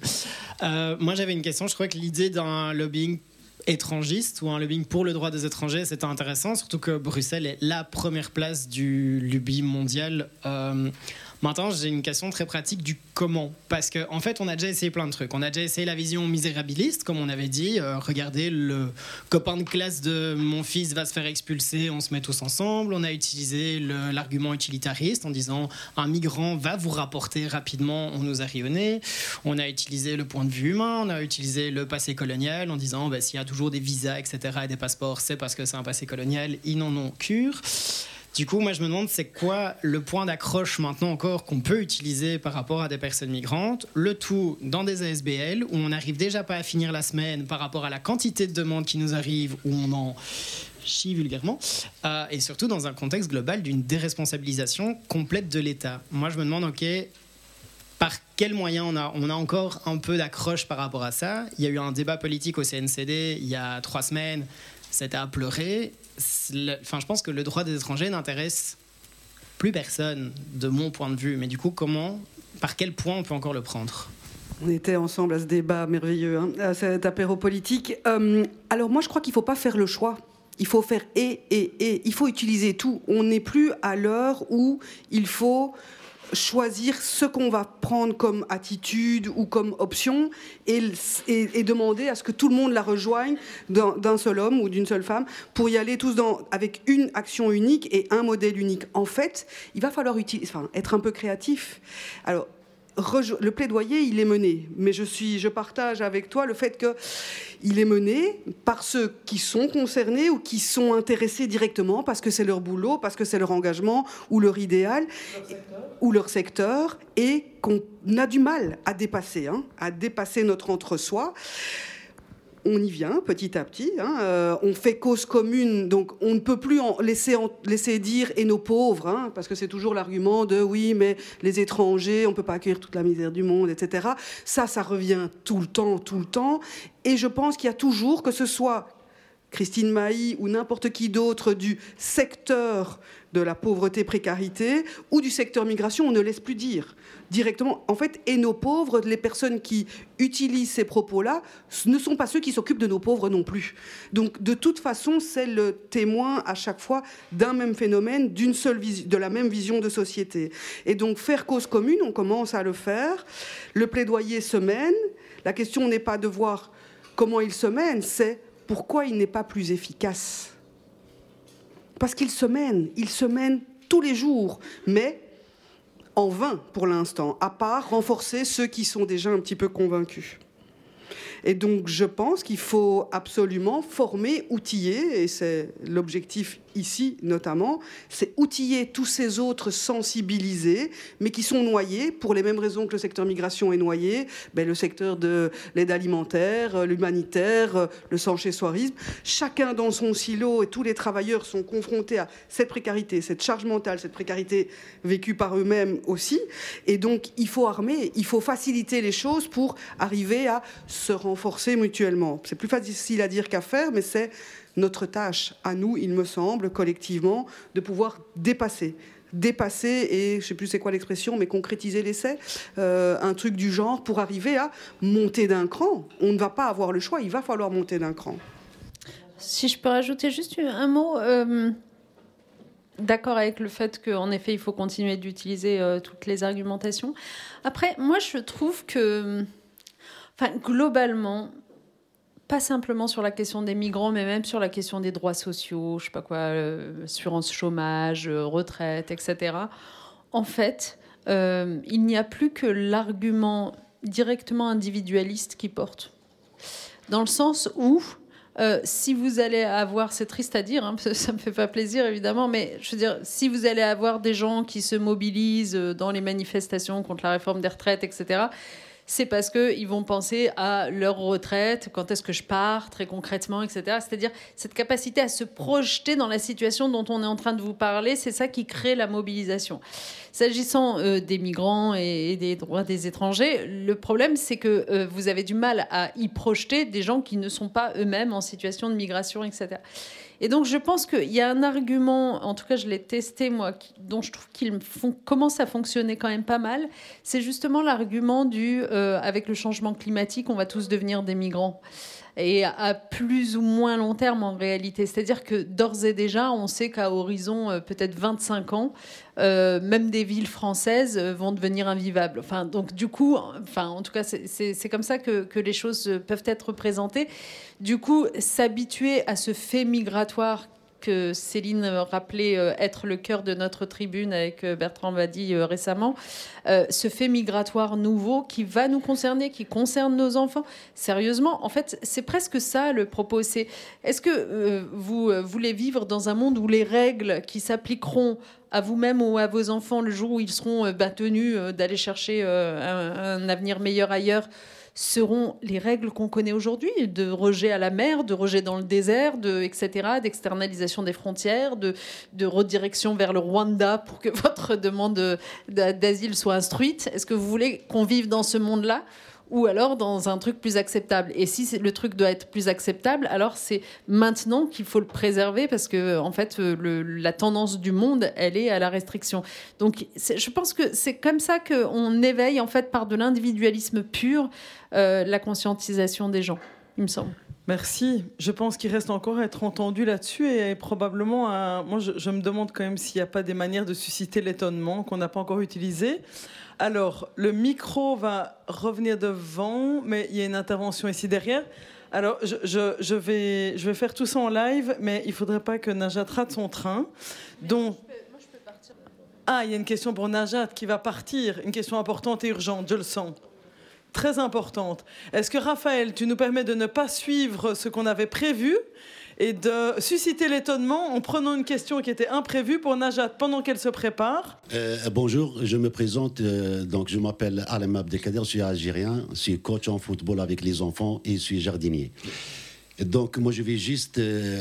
Moi j'avais une question, je crois que l'idée d'un lobbying étrangiste ou un lobbying pour le droit des étrangers, c'était intéressant, surtout que Bruxelles est la première place du lobby mondial. Maintenant, j'ai une question très pratique du comment. Parce qu'en fait, on a déjà essayé plein de trucs. On a déjà essayé la vision misérabiliste, comme on avait dit. Regardez, le copain de classe de mon fils va se faire expulser, on se met tous ensemble. On a utilisé l'argument utilitariste en disant un migrant va vous rapporter rapidement, on nous a ri au nez. On a utilisé le point de vue humain, on a utilisé le passé colonial en disant s'il y a toujours des visas, etc. et des passeports, c'est parce que c'est un passé colonial, ils n'en ont cure. Du coup, moi, je me demande, c'est quoi le point d'accroche maintenant encore qu'on peut utiliser par rapport à des personnes migrantes, le tout dans des ASBL où on n'arrive déjà pas à finir la semaine par rapport à la quantité de demandes qui nous arrivent, où on en chie vulgairement, et surtout dans un contexte global d'une déresponsabilisation complète de l'État. Moi, je me demande, ok, par quels moyens on a encore un peu d'accroche par rapport à ça. Il y a eu un débat politique au CNCD il y a 3 semaines, c'était à pleurer. Enfin, je pense que le droit des étrangers n'intéresse plus personne, de mon point de vue. Mais du coup, par quel point on peut encore le prendre ? On était ensemble à ce débat merveilleux, à cet apéro politique. Alors moi, je crois qu'il ne faut pas faire le choix. Il faut faire et. Il faut utiliser tout. On n'est plus à l'heure où il faut choisir ce qu'on va prendre comme attitude ou comme option et demander à ce que tout le monde la rejoigne d'un seul homme ou d'une seule femme pour y aller tous avec une action unique et un modèle unique. En fait, il va falloir être un peu créatif. Alors, le plaidoyer, il est mené, mais je partage avec toi le fait qu'il est mené par ceux qui sont concernés ou qui sont intéressés directement parce que c'est leur boulot, parce que c'est leur engagement ou leur idéal ou leur secteur, et qu'on a du mal à dépasser notre entre-soi. On y vient petit à petit. On fait cause commune, donc on ne peut plus laisser dire et nos pauvres, parce que c'est toujours l'argument de oui, mais les étrangers, on ne peut pas accueillir toute la misère du monde, etc. Ça revient tout le temps. Et je pense qu'il y a toujours, que ce soit Christine Mailly ou n'importe qui d'autre du secteur de la pauvreté, précarité, ou du secteur migration, on ne laisse plus dire directement. En fait, et nos pauvres, les personnes qui utilisent ces propos-là, ne sont pas ceux qui s'occupent de nos pauvres non plus. Donc, de toute façon, c'est le témoin à chaque fois d'un même phénomène, de la même vision de société. Et donc, faire cause commune, on commence à le faire. Le plaidoyer se mène. La question n'est pas de voir comment il se mène, c'est pourquoi il n'est pas plus efficace. Parce qu'il se mène tous les jours, mais en vain pour l'instant, à part renforcer ceux qui sont déjà un petit peu convaincus. Et donc je pense qu'il faut absolument former, outiller, et c'est l'objectif ici notamment, c'est outiller tous ces autres sensibilisés, mais qui sont noyés, pour les mêmes raisons que le secteur migration est noyé, le secteur de l'aide alimentaire, l'humanitaire, le sans-chez-soirisme. Chacun dans son silo, et tous les travailleurs sont confrontés à cette précarité, cette charge mentale, cette précarité vécue par eux-mêmes aussi. Et donc il faut armer, il faut faciliter les choses pour arriver à se renforcer mutuellement. C'est plus facile à dire qu'à faire, mais c'est notre tâche, à nous, il me semble, collectivement, de pouvoir dépasser, et je ne sais plus c'est quoi l'expression, mais concrétiser l'essai, un truc du genre, pour arriver à monter d'un cran. On ne va pas avoir le choix, il va falloir monter d'un cran. Si je peux rajouter juste un mot, d'accord avec le fait qu'en effet, il faut continuer d'utiliser toutes les argumentations. Après, moi, je trouve que, globalement, pas simplement sur la question des migrants, mais même sur la question des droits sociaux, je sais pas quoi, assurance chômage, retraite, etc. En fait, il n'y a plus que l'argument directement individualiste qui porte. Dans le sens où si vous allez avoir, c'est triste à dire, hein, parce que ça me fait pas plaisir évidemment, mais je veux dire, si vous allez avoir des gens qui se mobilisent dans les manifestations contre la réforme des retraites, etc., c'est parce qu'ils vont penser à leur retraite, quand est-ce que je pars, très concrètement, etc. C'est-à-dire cette capacité à se projeter dans la situation dont on est en train de vous parler, c'est ça qui crée la mobilisation. S'agissant des migrants et des droits des étrangers, le problème, c'est que vous avez du mal à y projeter des gens qui ne sont pas eux-mêmes en situation de migration, etc. Et donc, je pense qu'il y a un argument, en tout cas, je l'ai testé, moi, dont je trouve qu'il commence à fonctionner quand même pas mal. C'est justement l'argument du avec le changement climatique, on va tous devenir des migrants. Et à plus ou moins long terme, en réalité. C'est-à-dire que d'ores et déjà, on sait qu'à horizon peut-être 25 ans, même des villes françaises vont devenir invivables. Enfin, donc, du coup, en tout cas, c'est comme ça que les choses peuvent être présentées. Du coup, s'habituer à ce fait migratoire que Céline rappelait être le cœur de notre tribune avec Bertrand Badi récemment, ce fait migratoire nouveau qui va nous concerner, qui concerne nos enfants. Sérieusement, en fait, c'est presque ça le propos. C'est, est-ce que vous voulez vivre dans un monde où les règles qui s'appliqueront à vous-même ou à vos enfants le jour où ils seront tenus d'aller chercher un avenir meilleur ailleurs seront les règles qu'on connaît aujourd'hui, de rejet à la mer, de rejet dans le désert, etc., d'externalisation des frontières, de redirection vers le Rwanda pour que votre demande d'asile soit instruite. Est-ce que vous voulez qu'on vive dans ce monde-là ou alors dans un truc plus acceptable? Et si le truc doit être plus acceptable, alors c'est maintenant qu'il faut le préserver parce que en fait, la tendance du monde, elle est à la restriction. Donc, je pense que c'est comme ça qu'on éveille, en fait, par de l'individualisme pur, la conscientisation des gens, il me semble. Merci. Je pense qu'il reste encore à être entendu là-dessus et probablement, moi je me demande quand même s'il n'y a pas des manières de susciter l'étonnement qu'on n'a pas encore utilisées. Alors, le micro va revenir devant, mais il y a une intervention ici derrière. Alors, je vais faire tout ça en live, mais il ne faudrait pas que Najat rate son train. Donc, moi, je peux partir. Ah, il y a une question pour Najat qui va partir. Une question importante et urgente, je le sens. Très importante. Est-ce que, Raphaël, tu nous permets de ne pas suivre ce qu'on avait prévu et de susciter l'étonnement en prenant une question qui était imprévue pour Najat pendant qu'elle se prépare? Bonjour, je me présente. Donc, je m'appelle Alem Abdelkader, je suis algérien, je suis coach en football avec les enfants et je suis jardinier. Donc, moi, je vais juste,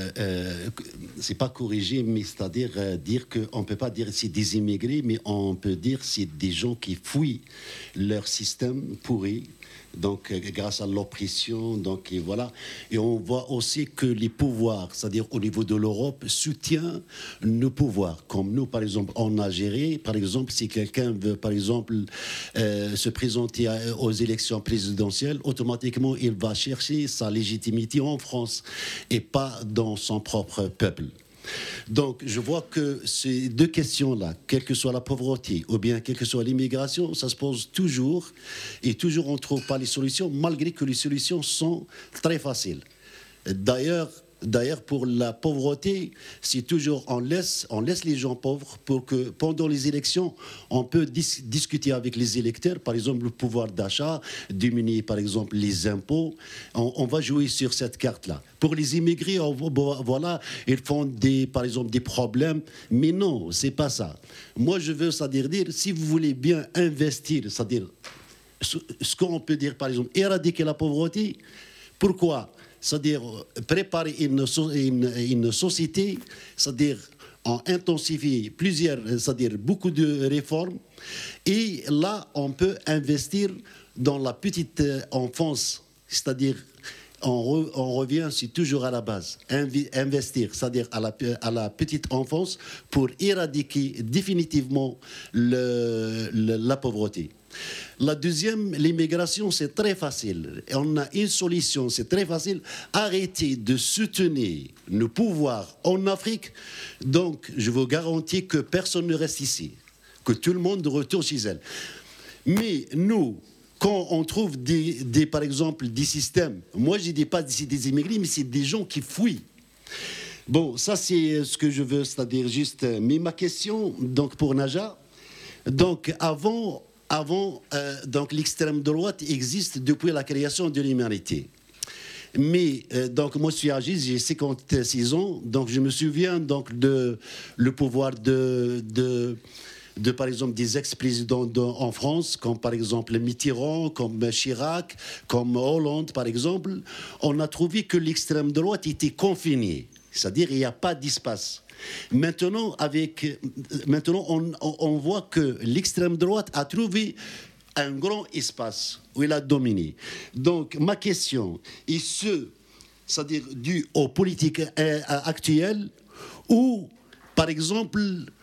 c'est pas corriger, mais c'est-à-dire dire qu'on ne peut pas dire c'est des immigrés, mais on peut dire c'est des gens qui fuient leur système pourri. Donc, grâce à l'oppression, donc et voilà. Et on voit aussi que les pouvoirs, c'est-à-dire au niveau de l'Europe, soutiennent nos pouvoirs. Comme nous, par exemple, en Algérie, par exemple, si quelqu'un veut, par exemple, se présenter aux élections présidentielles, automatiquement, il va chercher sa légitimité en France et pas dans son propre peuple. Donc, je vois que ces deux questions-là, quelle que soit la pauvreté ou bien quelle que soit l'immigration, ça se pose toujours et toujours on ne trouve pas les solutions, malgré que les solutions sont très faciles. D'ailleurs, pour la pauvreté, c'est toujours on laisse les gens pauvres pour que pendant les élections, on peut discuter avec les électeurs, par exemple le pouvoir d'achat, diminuer par exemple les impôts. On va jouer sur cette carte-là. Pour les immigrés, voilà, ils font par exemple des problèmes, mais non, c'est pas ça. Moi, je veux, c'est-à-dire dire, si vous voulez bien investir, c'est-à-dire ce qu'on peut dire, par exemple, éradiquer la pauvreté. Pourquoi? C'est-à-dire préparer une société, c'est-à-dire en intensifier beaucoup de réformes. Et là, on peut investir dans la petite enfance, c'est-à-dire on revient, c'est toujours à la base, investir, c'est-à-dire à la petite enfance pour éradiquer définitivement la pauvreté. La deuxième, l'immigration, c'est très facile. Et on a une solution, c'est très facile. Arrêtez de soutenir nos pouvoirs en Afrique. Donc, je vous garantis que personne ne reste ici, que tout le monde retourne chez elle. Mais nous, quand on trouve par exemple des systèmes, moi je ne dis pas que c'est des immigrés, mais c'est des gens qui fuient. Bon, ça c'est ce que je veux, c'est-à-dire juste. Mais ma question, donc pour Najat, donc avant, donc l'extrême droite existe depuis la création de l'humanité. Mais donc moi je suis âgé, j'ai 56 ans, donc je me souviens donc de le pouvoir de par exemple des ex-présidents en France, comme par exemple Mitterrand, comme Chirac, comme Hollande par exemple. On a trouvé que l'extrême droite était confinée, c'est-à-dire il n'y a pas d'espace. Maintenant, on voit que l'extrême droite a trouvé un grand espace où il a dominé. Donc, ma question est c'est-à-dire due aux politiques actuelles ou, par exemple,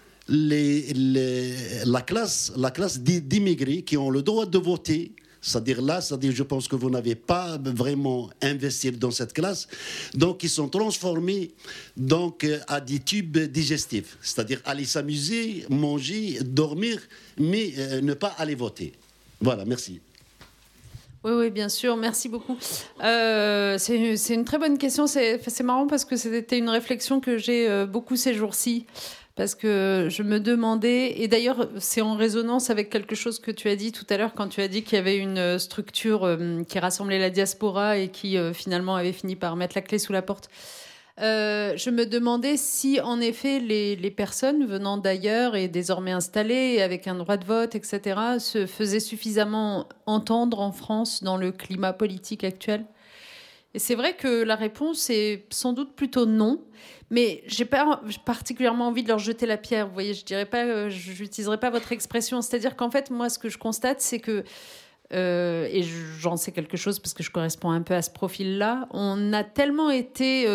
la classe d'immigrés qui ont le droit de voter. C'est-à-dire, je pense que vous n'avez pas vraiment investi dans cette classe. Donc, ils sont transformés donc, à des tubes digestifs. C'est-à-dire, aller s'amuser, manger, dormir, mais ne pas aller voter. Voilà, merci. Oui, bien sûr. Merci beaucoup. C'est une très bonne question. C'est marrant parce que c'était une réflexion que j'ai beaucoup ces jours-ci. Parce que je me demandais, et d'ailleurs c'est en résonance avec quelque chose que tu as dit tout à l'heure quand tu as dit qu'il y avait une structure qui rassemblait la diaspora et qui finalement avait fini par mettre la clé sous la porte. Je me demandais si en effet les personnes venant d'ailleurs et désormais installées avec un droit de vote, etc., se faisaient suffisamment entendre en France dans le climat politique actuel. Et c'est vrai que la réponse est sans doute plutôt non, mais j'ai pas particulièrement envie de leur jeter la pierre. Vous voyez, j'utiliserai pas votre expression. C'est-à-dire qu'en fait, moi, ce que je constate, c'est que et j'en sais quelque chose parce que je corresponds un peu à ce profil-là. On a tellement été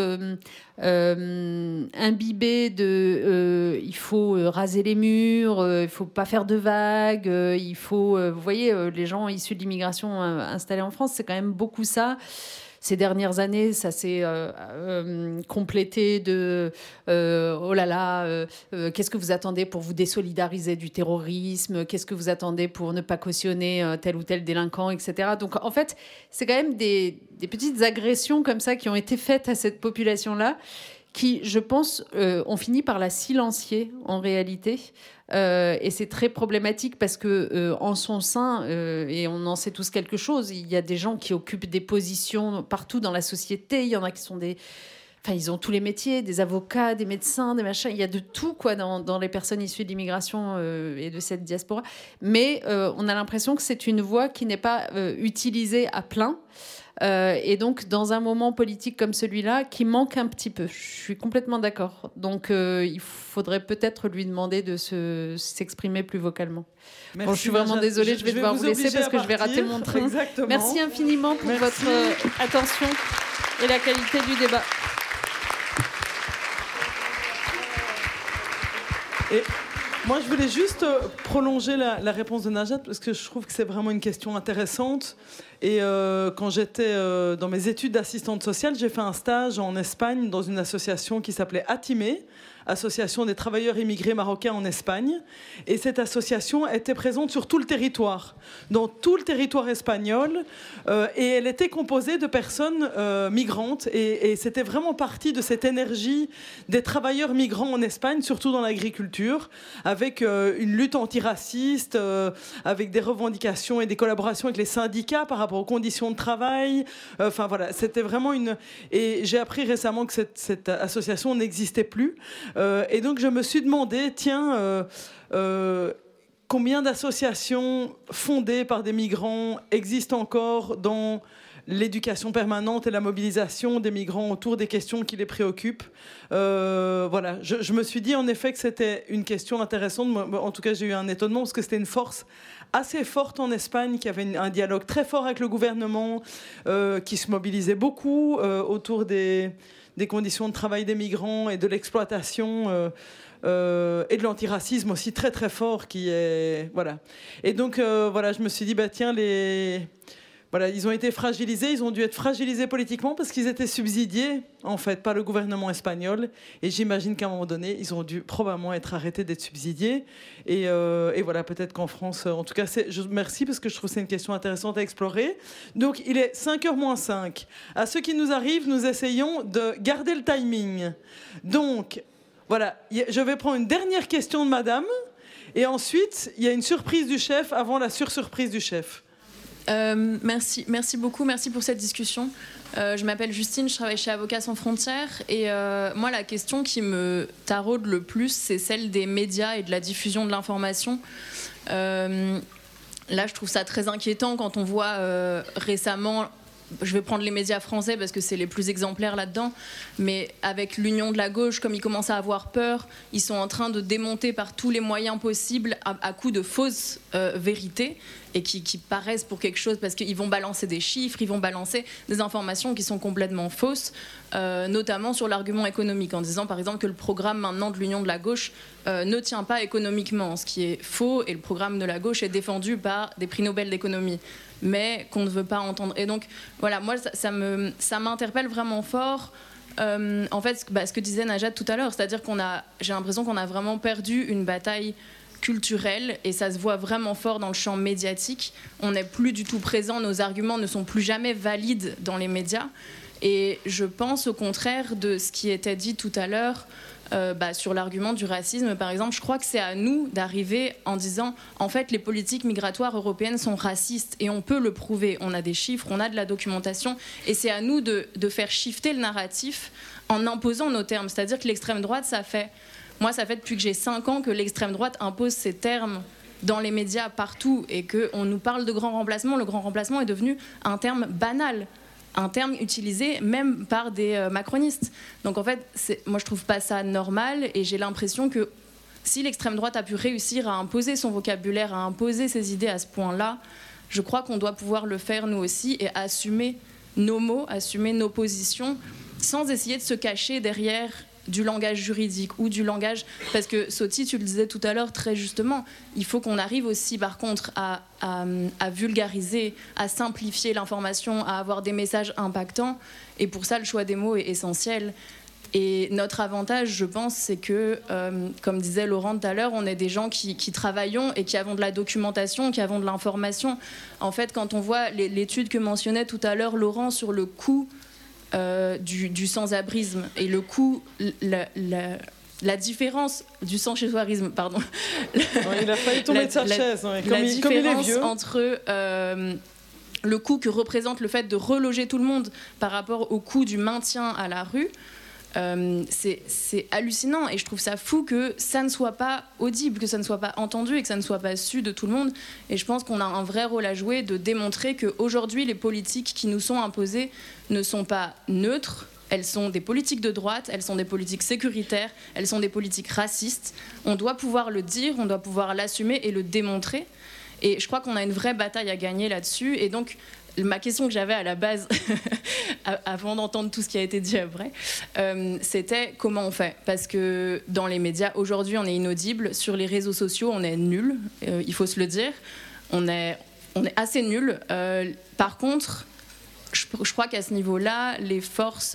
imbibé de il faut raser les murs, il faut pas faire de vagues, il faut, vous voyez, les gens issus de l'immigration installés en France, c'est quand même beaucoup ça. Ces dernières années, ça s'est complété de oh là là, qu'est-ce que vous attendez pour vous désolidariser du terrorisme? Qu'est-ce que vous attendez pour ne pas cautionner tel ou tel délinquant, etc. Donc en fait, c'est quand même des petites agressions comme ça qui ont été faites à cette population-là, qui, je pense, ont fini par la silencier en réalité. Et c'est très problématique parce que en son sein, et on en sait tous quelque chose, il y a des gens qui occupent des positions partout dans la société. Il y en a qui sont ils ont tous les métiers, des avocats, des médecins, des machins. Il y a de tout quoi dans les personnes issues de l'immigration et de cette diaspora. Mais on a l'impression que c'est une voie qui n'est pas utilisée à plein. Et donc, dans un moment politique comme celui-là, qui manque un petit peu. Je suis complètement d'accord. Donc, il faudrait peut-être lui demander de s'exprimer plus vocalement. Bon, je suis vraiment désolée, je vais devoir vous laisser parce que je vais rater mon train. Exactement. Merci infiniment pour votre attention et la qualité du débat. Et moi, je voulais juste prolonger la réponse de Najat parce que je trouve que c'est vraiment une question intéressante. Et quand j'étais dans mes études d'assistante sociale, j'ai fait un stage en Espagne dans une association qui s'appelait ATIME, Association des travailleurs immigrés marocains en Espagne. Et cette association était présente sur tout le territoire, dans tout le territoire espagnol. Et elle était composée de personnes migrantes. Et c'était vraiment partie de cette énergie des travailleurs migrants en Espagne, surtout dans l'agriculture, avec une lutte antiraciste, avec des revendications et des collaborations avec les syndicats par rapport aux conditions de travail. Enfin voilà, c'était vraiment une... Et j'ai appris récemment que cette association n'existait plus. Et donc je me suis demandé, tiens, combien d'associations fondées par des migrants existent encore dans l'éducation permanente et la mobilisation des migrants autour des questions qui les préoccupent. Voilà, je me suis dit en effet que c'était une question intéressante. En tout cas, j'ai eu un étonnement parce que c'était une force assez forte en Espagne, qui avait un dialogue très fort avec le gouvernement, qui se mobilisait beaucoup autour des conditions de travail des migrants et de l'exploitation et de l'antiracisme aussi très très fort qui est voilà. Et donc voilà, je me suis dit tiens, voilà, ils ont été fragilisés, ils ont dû être fragilisés politiquement parce qu'ils étaient subsidiés en fait par le gouvernement espagnol, et j'imagine qu'à un moment donné ils ont dû probablement être arrêtés d'être subsidiés, et voilà, peut-être qu'en France, en tout cas merci parce que je trouve que c'est une question intéressante à explorer. Donc il est 5h-5. À ceux qui nous arrivent, nous essayons de garder le timing. Donc voilà, je vais prendre une dernière question de madame, et ensuite il y a une surprise du chef avant la surprise du chef. Merci beaucoup, merci pour cette discussion. Je m'appelle Justine, je travaille chez Avocats sans frontières et moi la question qui me taraude le plus c'est celle des médias et de la diffusion de l'information. Là je trouve ça très inquiétant quand on voit récemment, je vais prendre les médias français parce que c'est les plus exemplaires là-dedans, mais avec l'union de la gauche, comme ils commencent à avoir peur, ils sont en train de démonter par tous les moyens possibles à coups de fausses vérités et qui paraissent pour quelque chose parce qu'ils vont balancer des chiffres, ils vont balancer des informations qui sont complètement fausses, notamment sur l'argument économique, en disant par exemple que le programme maintenant de l'union de la gauche ne tient pas économiquement, ce qui est faux, et le programme de la gauche est défendu par des prix Nobel d'économie, mais qu'on ne veut pas entendre. Et donc, voilà, moi, ça m'interpelle vraiment fort. En fait, ce que disait Najat tout à l'heure, c'est-à-dire j'ai l'impression qu'on a vraiment perdu une bataille culturelle, et ça se voit vraiment fort dans le champ médiatique. On n'est plus du tout présent, nos arguments ne sont plus jamais valides dans les médias. Et je pense au contraire de ce qui était dit tout à l'heure, sur l'argument du racisme, par exemple, je crois que c'est à nous d'arriver en disant en fait les politiques migratoires européennes sont racistes et on peut le prouver, on a des chiffres, on a de la documentation et c'est à nous de faire shifter le narratif en imposant nos termes, c'est-à-dire que l'extrême droite ça fait depuis que j'ai 5 ans que l'extrême droite impose ses termes dans les médias partout et qu'on nous parle de grand remplacement. Le grand remplacement est devenu un terme banal, un terme utilisé même par des macronistes. Donc en fait, moi je trouve pas ça normal et j'ai l'impression que si l'extrême droite a pu réussir à imposer son vocabulaire, à imposer ses idées à ce point-là, je crois qu'on doit pouvoir le faire nous aussi et assumer nos mots, assumer nos positions sans essayer de se cacher derrière du langage juridique ou du langage... Parce que Soty, tu le disais tout à l'heure très justement, il faut qu'on arrive aussi par contre à vulgariser, à simplifier l'information, à avoir des messages impactants. Et pour ça, le choix des mots est essentiel. Et notre avantage, je pense, c'est que, comme disait Laurent tout à l'heure, on est des gens qui travaillons et qui avons de la documentation, qui avons de l'information. En fait, quand on voit l'étude que mentionnait tout à l'heure Laurent sur le coût du sans-abrisme et le coût, la différence du sans-chez-soirisme, pardon. Il a failli tomber de sa chaise, la différence entre le coût que représente le fait de reloger tout le monde par rapport au coût du maintien à la rue. C'est hallucinant et je trouve ça fou que ça ne soit pas audible, que ça ne soit pas entendu et que ça ne soit pas su de tout le monde. Et je pense qu'on a un vrai rôle à jouer de démontrer qu'aujourd'hui les politiques qui nous sont imposées ne sont pas neutres. Elles sont des politiques de droite, elles sont des politiques sécuritaires, elles sont des politiques racistes. On doit pouvoir le dire, on doit pouvoir l'assumer et le démontrer. Et je crois qu'on a une vraie bataille à gagner là-dessus. Et donc ma question que j'avais à la base, avant d'entendre tout ce qui a été dit après, c'était comment on fait ? Parce que dans les médias, aujourd'hui, on est inaudible. Sur les réseaux sociaux, on est nul, il faut se le dire. On est assez nul. Par contre, je crois qu'à ce niveau-là, les forces,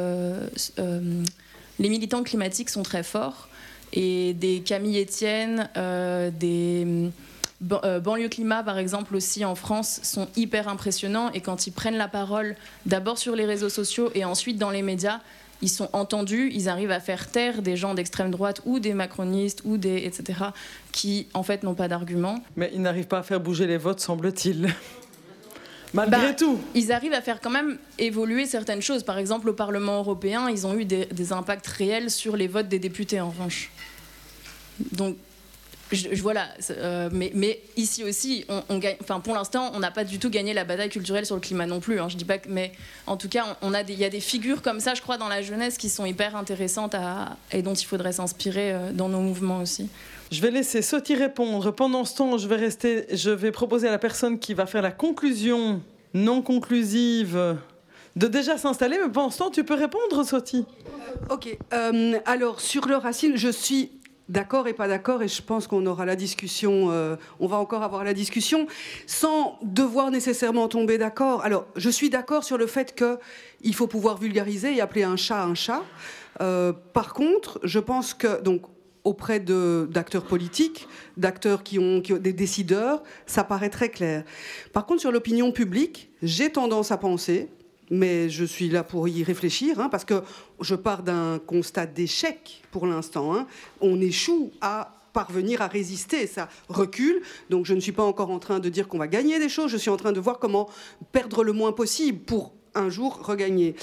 les militants climatiques sont très forts. Et des Camille Etienne, des... Banlieue Climat, par exemple, aussi en France, sont hyper impressionnants. Et quand ils prennent la parole, d'abord sur les réseaux sociaux et ensuite dans les médias, ils sont entendus, ils arrivent à faire taire des gens d'extrême droite ou des macronistes ou des etc. qui, en fait, n'ont pas d'arguments. Mais ils n'arrivent pas à faire bouger les votes, semble-t-il. Malgré tout. Ils arrivent à faire quand même évoluer certaines choses. Par exemple, au Parlement européen, ils ont eu des impacts réels sur les votes des députés, en revanche. Donc... voilà, mais ici aussi, on gagne, enfin, pour l'instant, on n'a pas du tout gagné la bataille culturelle sur le climat non plus. Je dis pas que, mais en tout cas, il y a des figures comme ça, je crois, dans la jeunesse qui sont hyper intéressantes et dont il faudrait s'inspirer dans nos mouvements aussi. Je vais laisser Soty répondre. Pendant ce temps, je vais proposer à la personne qui va faire la conclusion non conclusive de déjà s'installer. Mais pendant ce temps, tu peux répondre, Soty. Ok. Alors, sur le racisme, je suis d'accord et pas d'accord, et je pense qu'on aura la discussion, on va encore avoir la discussion, sans devoir nécessairement tomber d'accord. Alors, je suis d'accord sur le fait qu'il faut pouvoir vulgariser et appeler un chat un chat. Par contre, je pense que, donc, auprès d'acteurs politiques, d'acteurs qui ont des décideurs, ça paraît très clair. Par contre, sur l'opinion publique, j'ai tendance à penser, mais je suis là pour y réfléchir, parce que je pars d'un constat d'échec pour l'instant. On échoue à parvenir à résister. Ça recule. Donc je ne suis pas encore en train de dire qu'on va gagner des choses. Je suis en train de voir comment perdre le moins possible pour un jour regagner.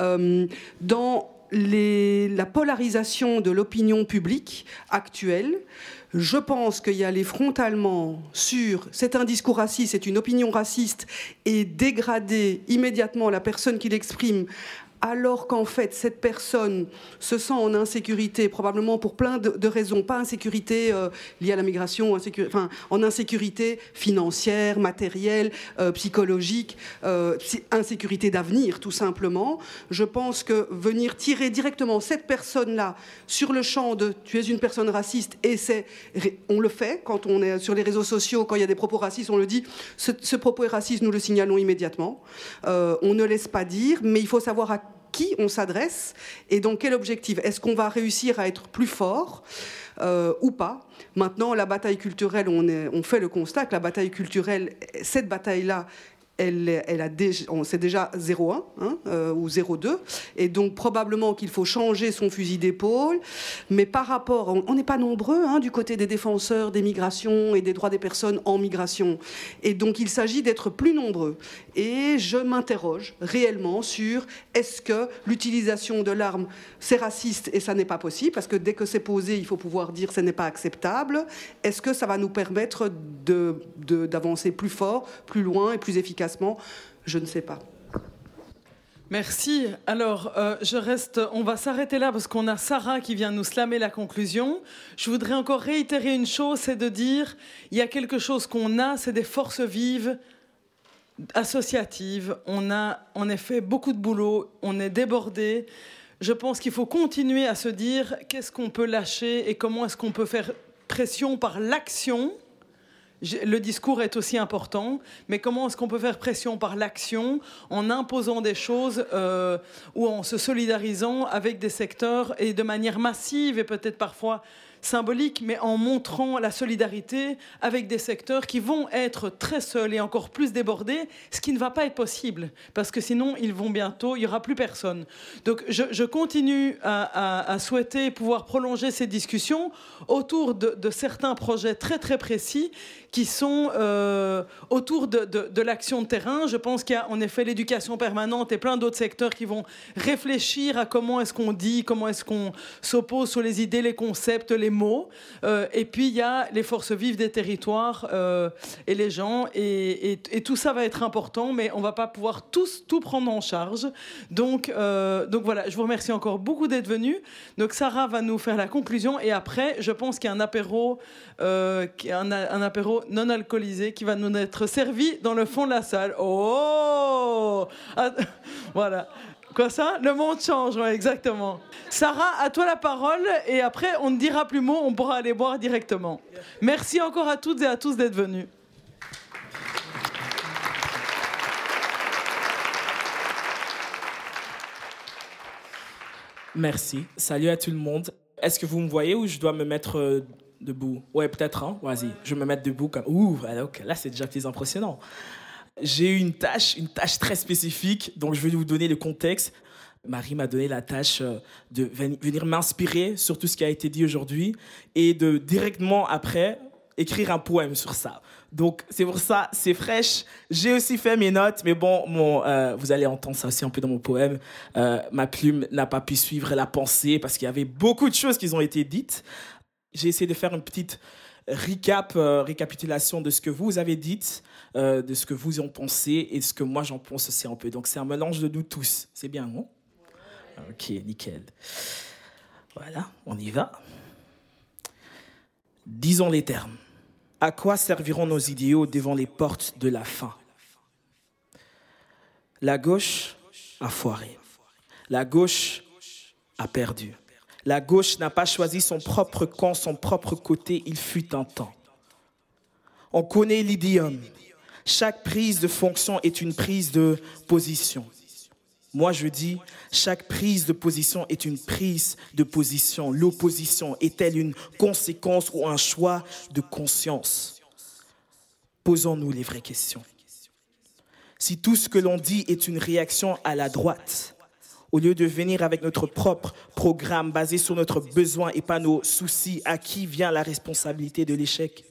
Dans la polarisation de l'opinion publique actuelle, je pense qu'il y a les frontalement sur c'est un discours raciste, c'est une opinion raciste, et dégrader immédiatement la personne qui l'exprime, alors qu'en fait, cette personne se sent en insécurité, probablement pour plein de raisons, pas insécurité liée à la migration, en insécurité financière, matérielle, psychologique, insécurité d'avenir, tout simplement. Je pense que venir tirer directement cette personne-là sur le champ de « tu es une personne raciste » et on le fait quand on est sur les réseaux sociaux, quand il y a des propos racistes, on le dit « ce propos est raciste, nous le signalons immédiatement ». On ne laisse pas dire, mais il faut savoir à qui on s'adresse et dans quel objectif. Est-ce qu'on va réussir à être plus fort ou pas? Maintenant, la bataille culturelle, on fait le constat que la bataille culturelle, cette bataille-là, c'est déjà 0,1 ou 0,2, et donc probablement qu'il faut changer son fusil d'épaule, mais par rapport, on n'est pas nombreux du côté des défenseurs des migrations et des droits des personnes en migration, et donc il s'agit d'être plus nombreux, et je m'interroge réellement sur est-ce que l'utilisation de l'arme c'est raciste et ça n'est pas possible, parce que dès que c'est posé il faut pouvoir dire ce n'est pas acceptable. Est-ce que ça va nous permettre d'avancer plus fort, plus loin et plus efficacement? Je ne sais pas. Merci. Alors, on va s'arrêter là parce qu'on a Sarah qui vient nous slammer la conclusion. Je voudrais encore réitérer une chose, c'est de dire, il y a quelque chose qu'on a, c'est des forces vives associatives. On a en effet beaucoup de boulot, on est débordé. Je pense qu'il faut continuer à se dire qu'est-ce qu'on peut lâcher et comment est-ce qu'on peut faire pression par l'action. Le discours est aussi important, mais comment est-ce qu'on peut faire pression par l'action en imposant des choses ou en se solidarisant avec des secteurs et de manière massive et peut-être parfois symbolique, mais en montrant la solidarité avec des secteurs qui vont être très seuls et encore plus débordés, ce qui ne va pas être possible, parce que sinon, il n'y aura plus personne. Donc, je continue à souhaiter pouvoir prolonger ces discussions autour de certains projets très, très précis qui sont autour de l'action de terrain. Je pense qu'il y a en effet l'éducation permanente et plein d'autres secteurs qui vont réfléchir à comment est-ce qu'on dit, comment est-ce qu'on s'oppose sur les idées, les concepts, les mots. Et puis, il y a les forces vives des territoires et les gens. Et tout ça va être important, mais on ne va pas pouvoir tout prendre en charge. Donc voilà, je vous remercie encore beaucoup d'être venus. Donc, Sarah va nous faire la conclusion. Et après, je pense qu'il y a un apéro non alcoolisé qui va nous être servi dans le fond de la salle. Oh, voilà. Quoi ça? Le monde change, ouais, exactement. Sarah, à toi la parole, et après, on ne dira plus mot, on pourra aller boire directement. Merci encore à toutes et à tous d'être venus. Merci. Salut à tout le monde. Est-ce que vous me voyez ou je dois me mettre debout? Ouais, peut-être, hein? Vas-y, je vais me mettre debout comme... Ouh, alors, là, c'est déjà plus impressionnant. J'ai eu une tâche très spécifique, donc je vais vous donner le contexte. Marie m'a donné la tâche de venir m'inspirer sur tout ce qui a été dit aujourd'hui et de directement après écrire un poème sur ça. Donc c'est pour ça, c'est fraîche. J'ai aussi fait mes notes, mais bon, vous allez entendre ça aussi un peu dans mon poème. Ma plume n'a pas pu suivre la pensée parce qu'il y avait beaucoup de choses qui ont été dites. J'ai essayé de faire une petite récapitulation de ce que vous avez dit, de ce que vous en pensez et de ce que moi j'en pense aussi un peu. Donc c'est un mélange de nous tous. C'est bien, non? Ok, nickel. Voilà, on y va. Disons les termes. À quoi serviront nos idéaux devant les portes de la faim? La gauche a foiré. La gauche a perdu. La gauche n'a pas choisi son propre camp, son propre côté, il fut un temps. On connaît l'idiome. Chaque prise de fonction est une prise de position. Moi, je dis, chaque prise de position est une prise de position. L'opposition est-elle une conséquence ou un choix de conscience? Posons-nous les vraies questions. Si tout ce que l'on dit est une réaction à la droite, Au lieu de venir avec notre propre programme basé sur notre besoin et pas nos soucis, à qui vient la responsabilité de l'échec?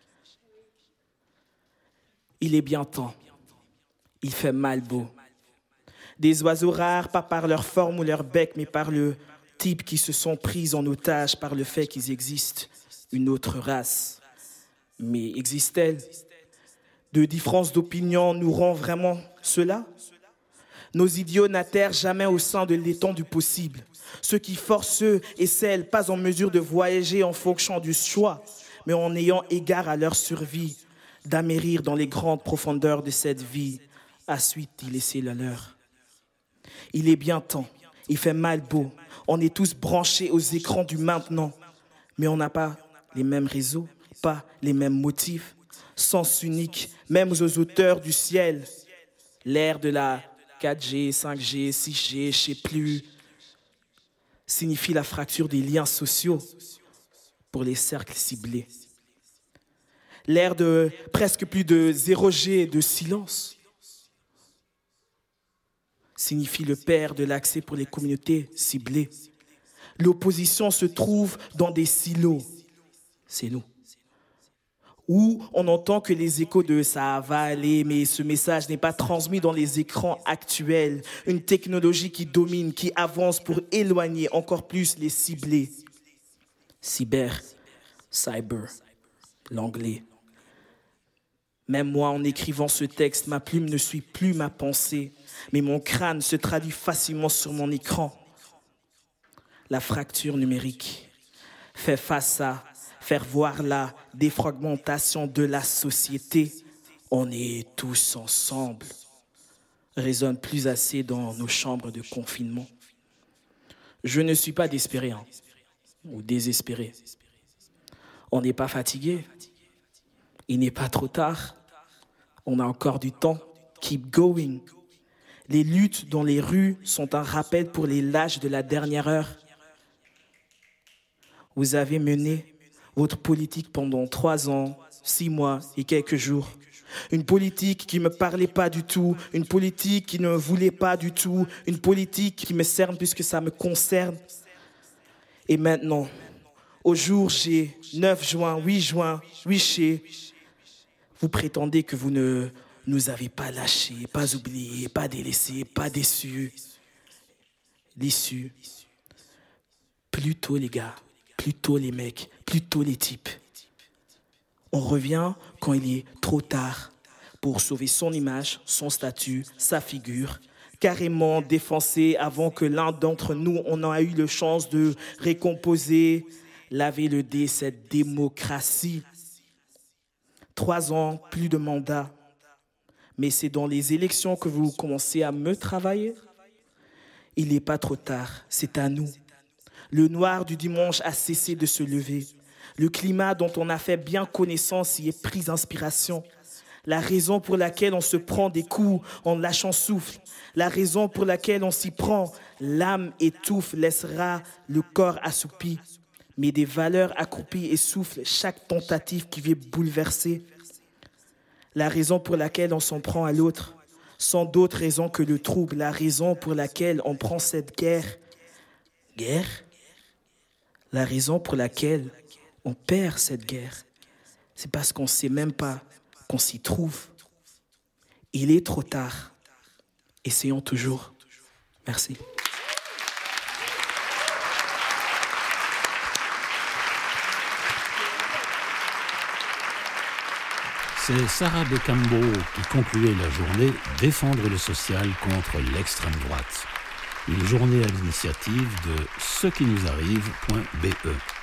Il est bien temps. Il fait mal beau. Des oiseaux rares, pas par leur forme ou leur bec, mais par le type qui se sont pris en otage par le fait qu'ils existent. Une autre race. Mais existe-t-elle? De différences d'opinion nous rend vraiment cela? Nos idiots n'atterrent jamais au sein de l'étang du possible. Ceux qui forcent ceux et celles pas en mesure de voyager en fonction du choix, mais en ayant égard à leur survie, d'amérir dans les grandes profondeurs de cette vie, à suite d'y laisser la leur. Il est bien temps, il fait mal beau, on est tous branchés aux écrans du maintenant, mais on n'a pas les mêmes réseaux, pas les mêmes motifs, sens unique, même aux auteurs du ciel. L'ère de la 4G, 5G, 6G, je sais plus, signifie la fracture des liens sociaux pour les cercles ciblés. L'ère de presque plus de 0G de silence signifie le père de l'accès pour les communautés ciblées. L'opposition se trouve dans des silos, c'est nous, où on n'entend que les échos de « ça va aller », mais ce message n'est pas transmis dans les écrans actuels. Une technologie qui domine, qui avance pour éloigner encore plus les ciblés. Cyber, l'anglais. Même moi, en écrivant ce texte, ma plume ne suit plus ma pensée, mais mon crâne se traduit facilement sur mon écran. La fracture numérique fait face à faire voir la défragmentation de la société. On est tous ensemble, résonne plus assez dans nos chambres de confinement. Je ne suis pas désespéré ou désespéré. On n'est pas fatigué. Il n'est pas trop tard. On a encore du temps. Keep going. Les luttes dans les rues sont un rappel pour les lâches de la dernière heure. Vous avez mené votre politique pendant 3 ans, 6 mois et quelques jours. Une politique qui ne me parlait pas du tout, une politique qui ne me voulait pas du tout, une politique qui me cerne puisque ça me concerne. Et maintenant, au jour G, 9 juin, 8 juin, 8 G, vous prétendez que vous ne nous avez pas lâchés, pas oubliés, pas délaissés, pas déçus. Déçus. Plutôt les gars, plutôt les mecs, plutôt les types. On revient quand il est trop tard pour sauver son image, son statut, sa figure, carrément défoncé avant que l'un d'entre nous, on a eu la chance de récomposer, laver le dé, cette démocratie. 3 ans, plus de mandat. Mais c'est dans les élections que vous commencez à me travailler. Il n'est pas trop tard, c'est à nous. Le noir du dimanche a cessé de se lever. Le climat dont on a fait bien connaissance y est pris d'inspiration. La raison pour laquelle on se prend des coups en lâchant souffle. La raison pour laquelle on s'y prend. L'âme étouffe, laissera le corps assoupi. Mais des valeurs accroupies essoufflent chaque tentative qui vient bouleverser. La raison pour laquelle on s'en prend à l'autre, sans d'autres raisons que le trouble. La raison pour laquelle on prend cette guerre. Guerre? La raison pour laquelle on perd cette guerre, c'est parce qu'on ne sait même pas qu'on s'y trouve. Il est trop tard. Essayons toujours. Merci. C'est Sarah Becambo qui concluait la journée « Défendre le social contre l'extrême droite ». Une journée à l'initiative de cequinousarrive.be.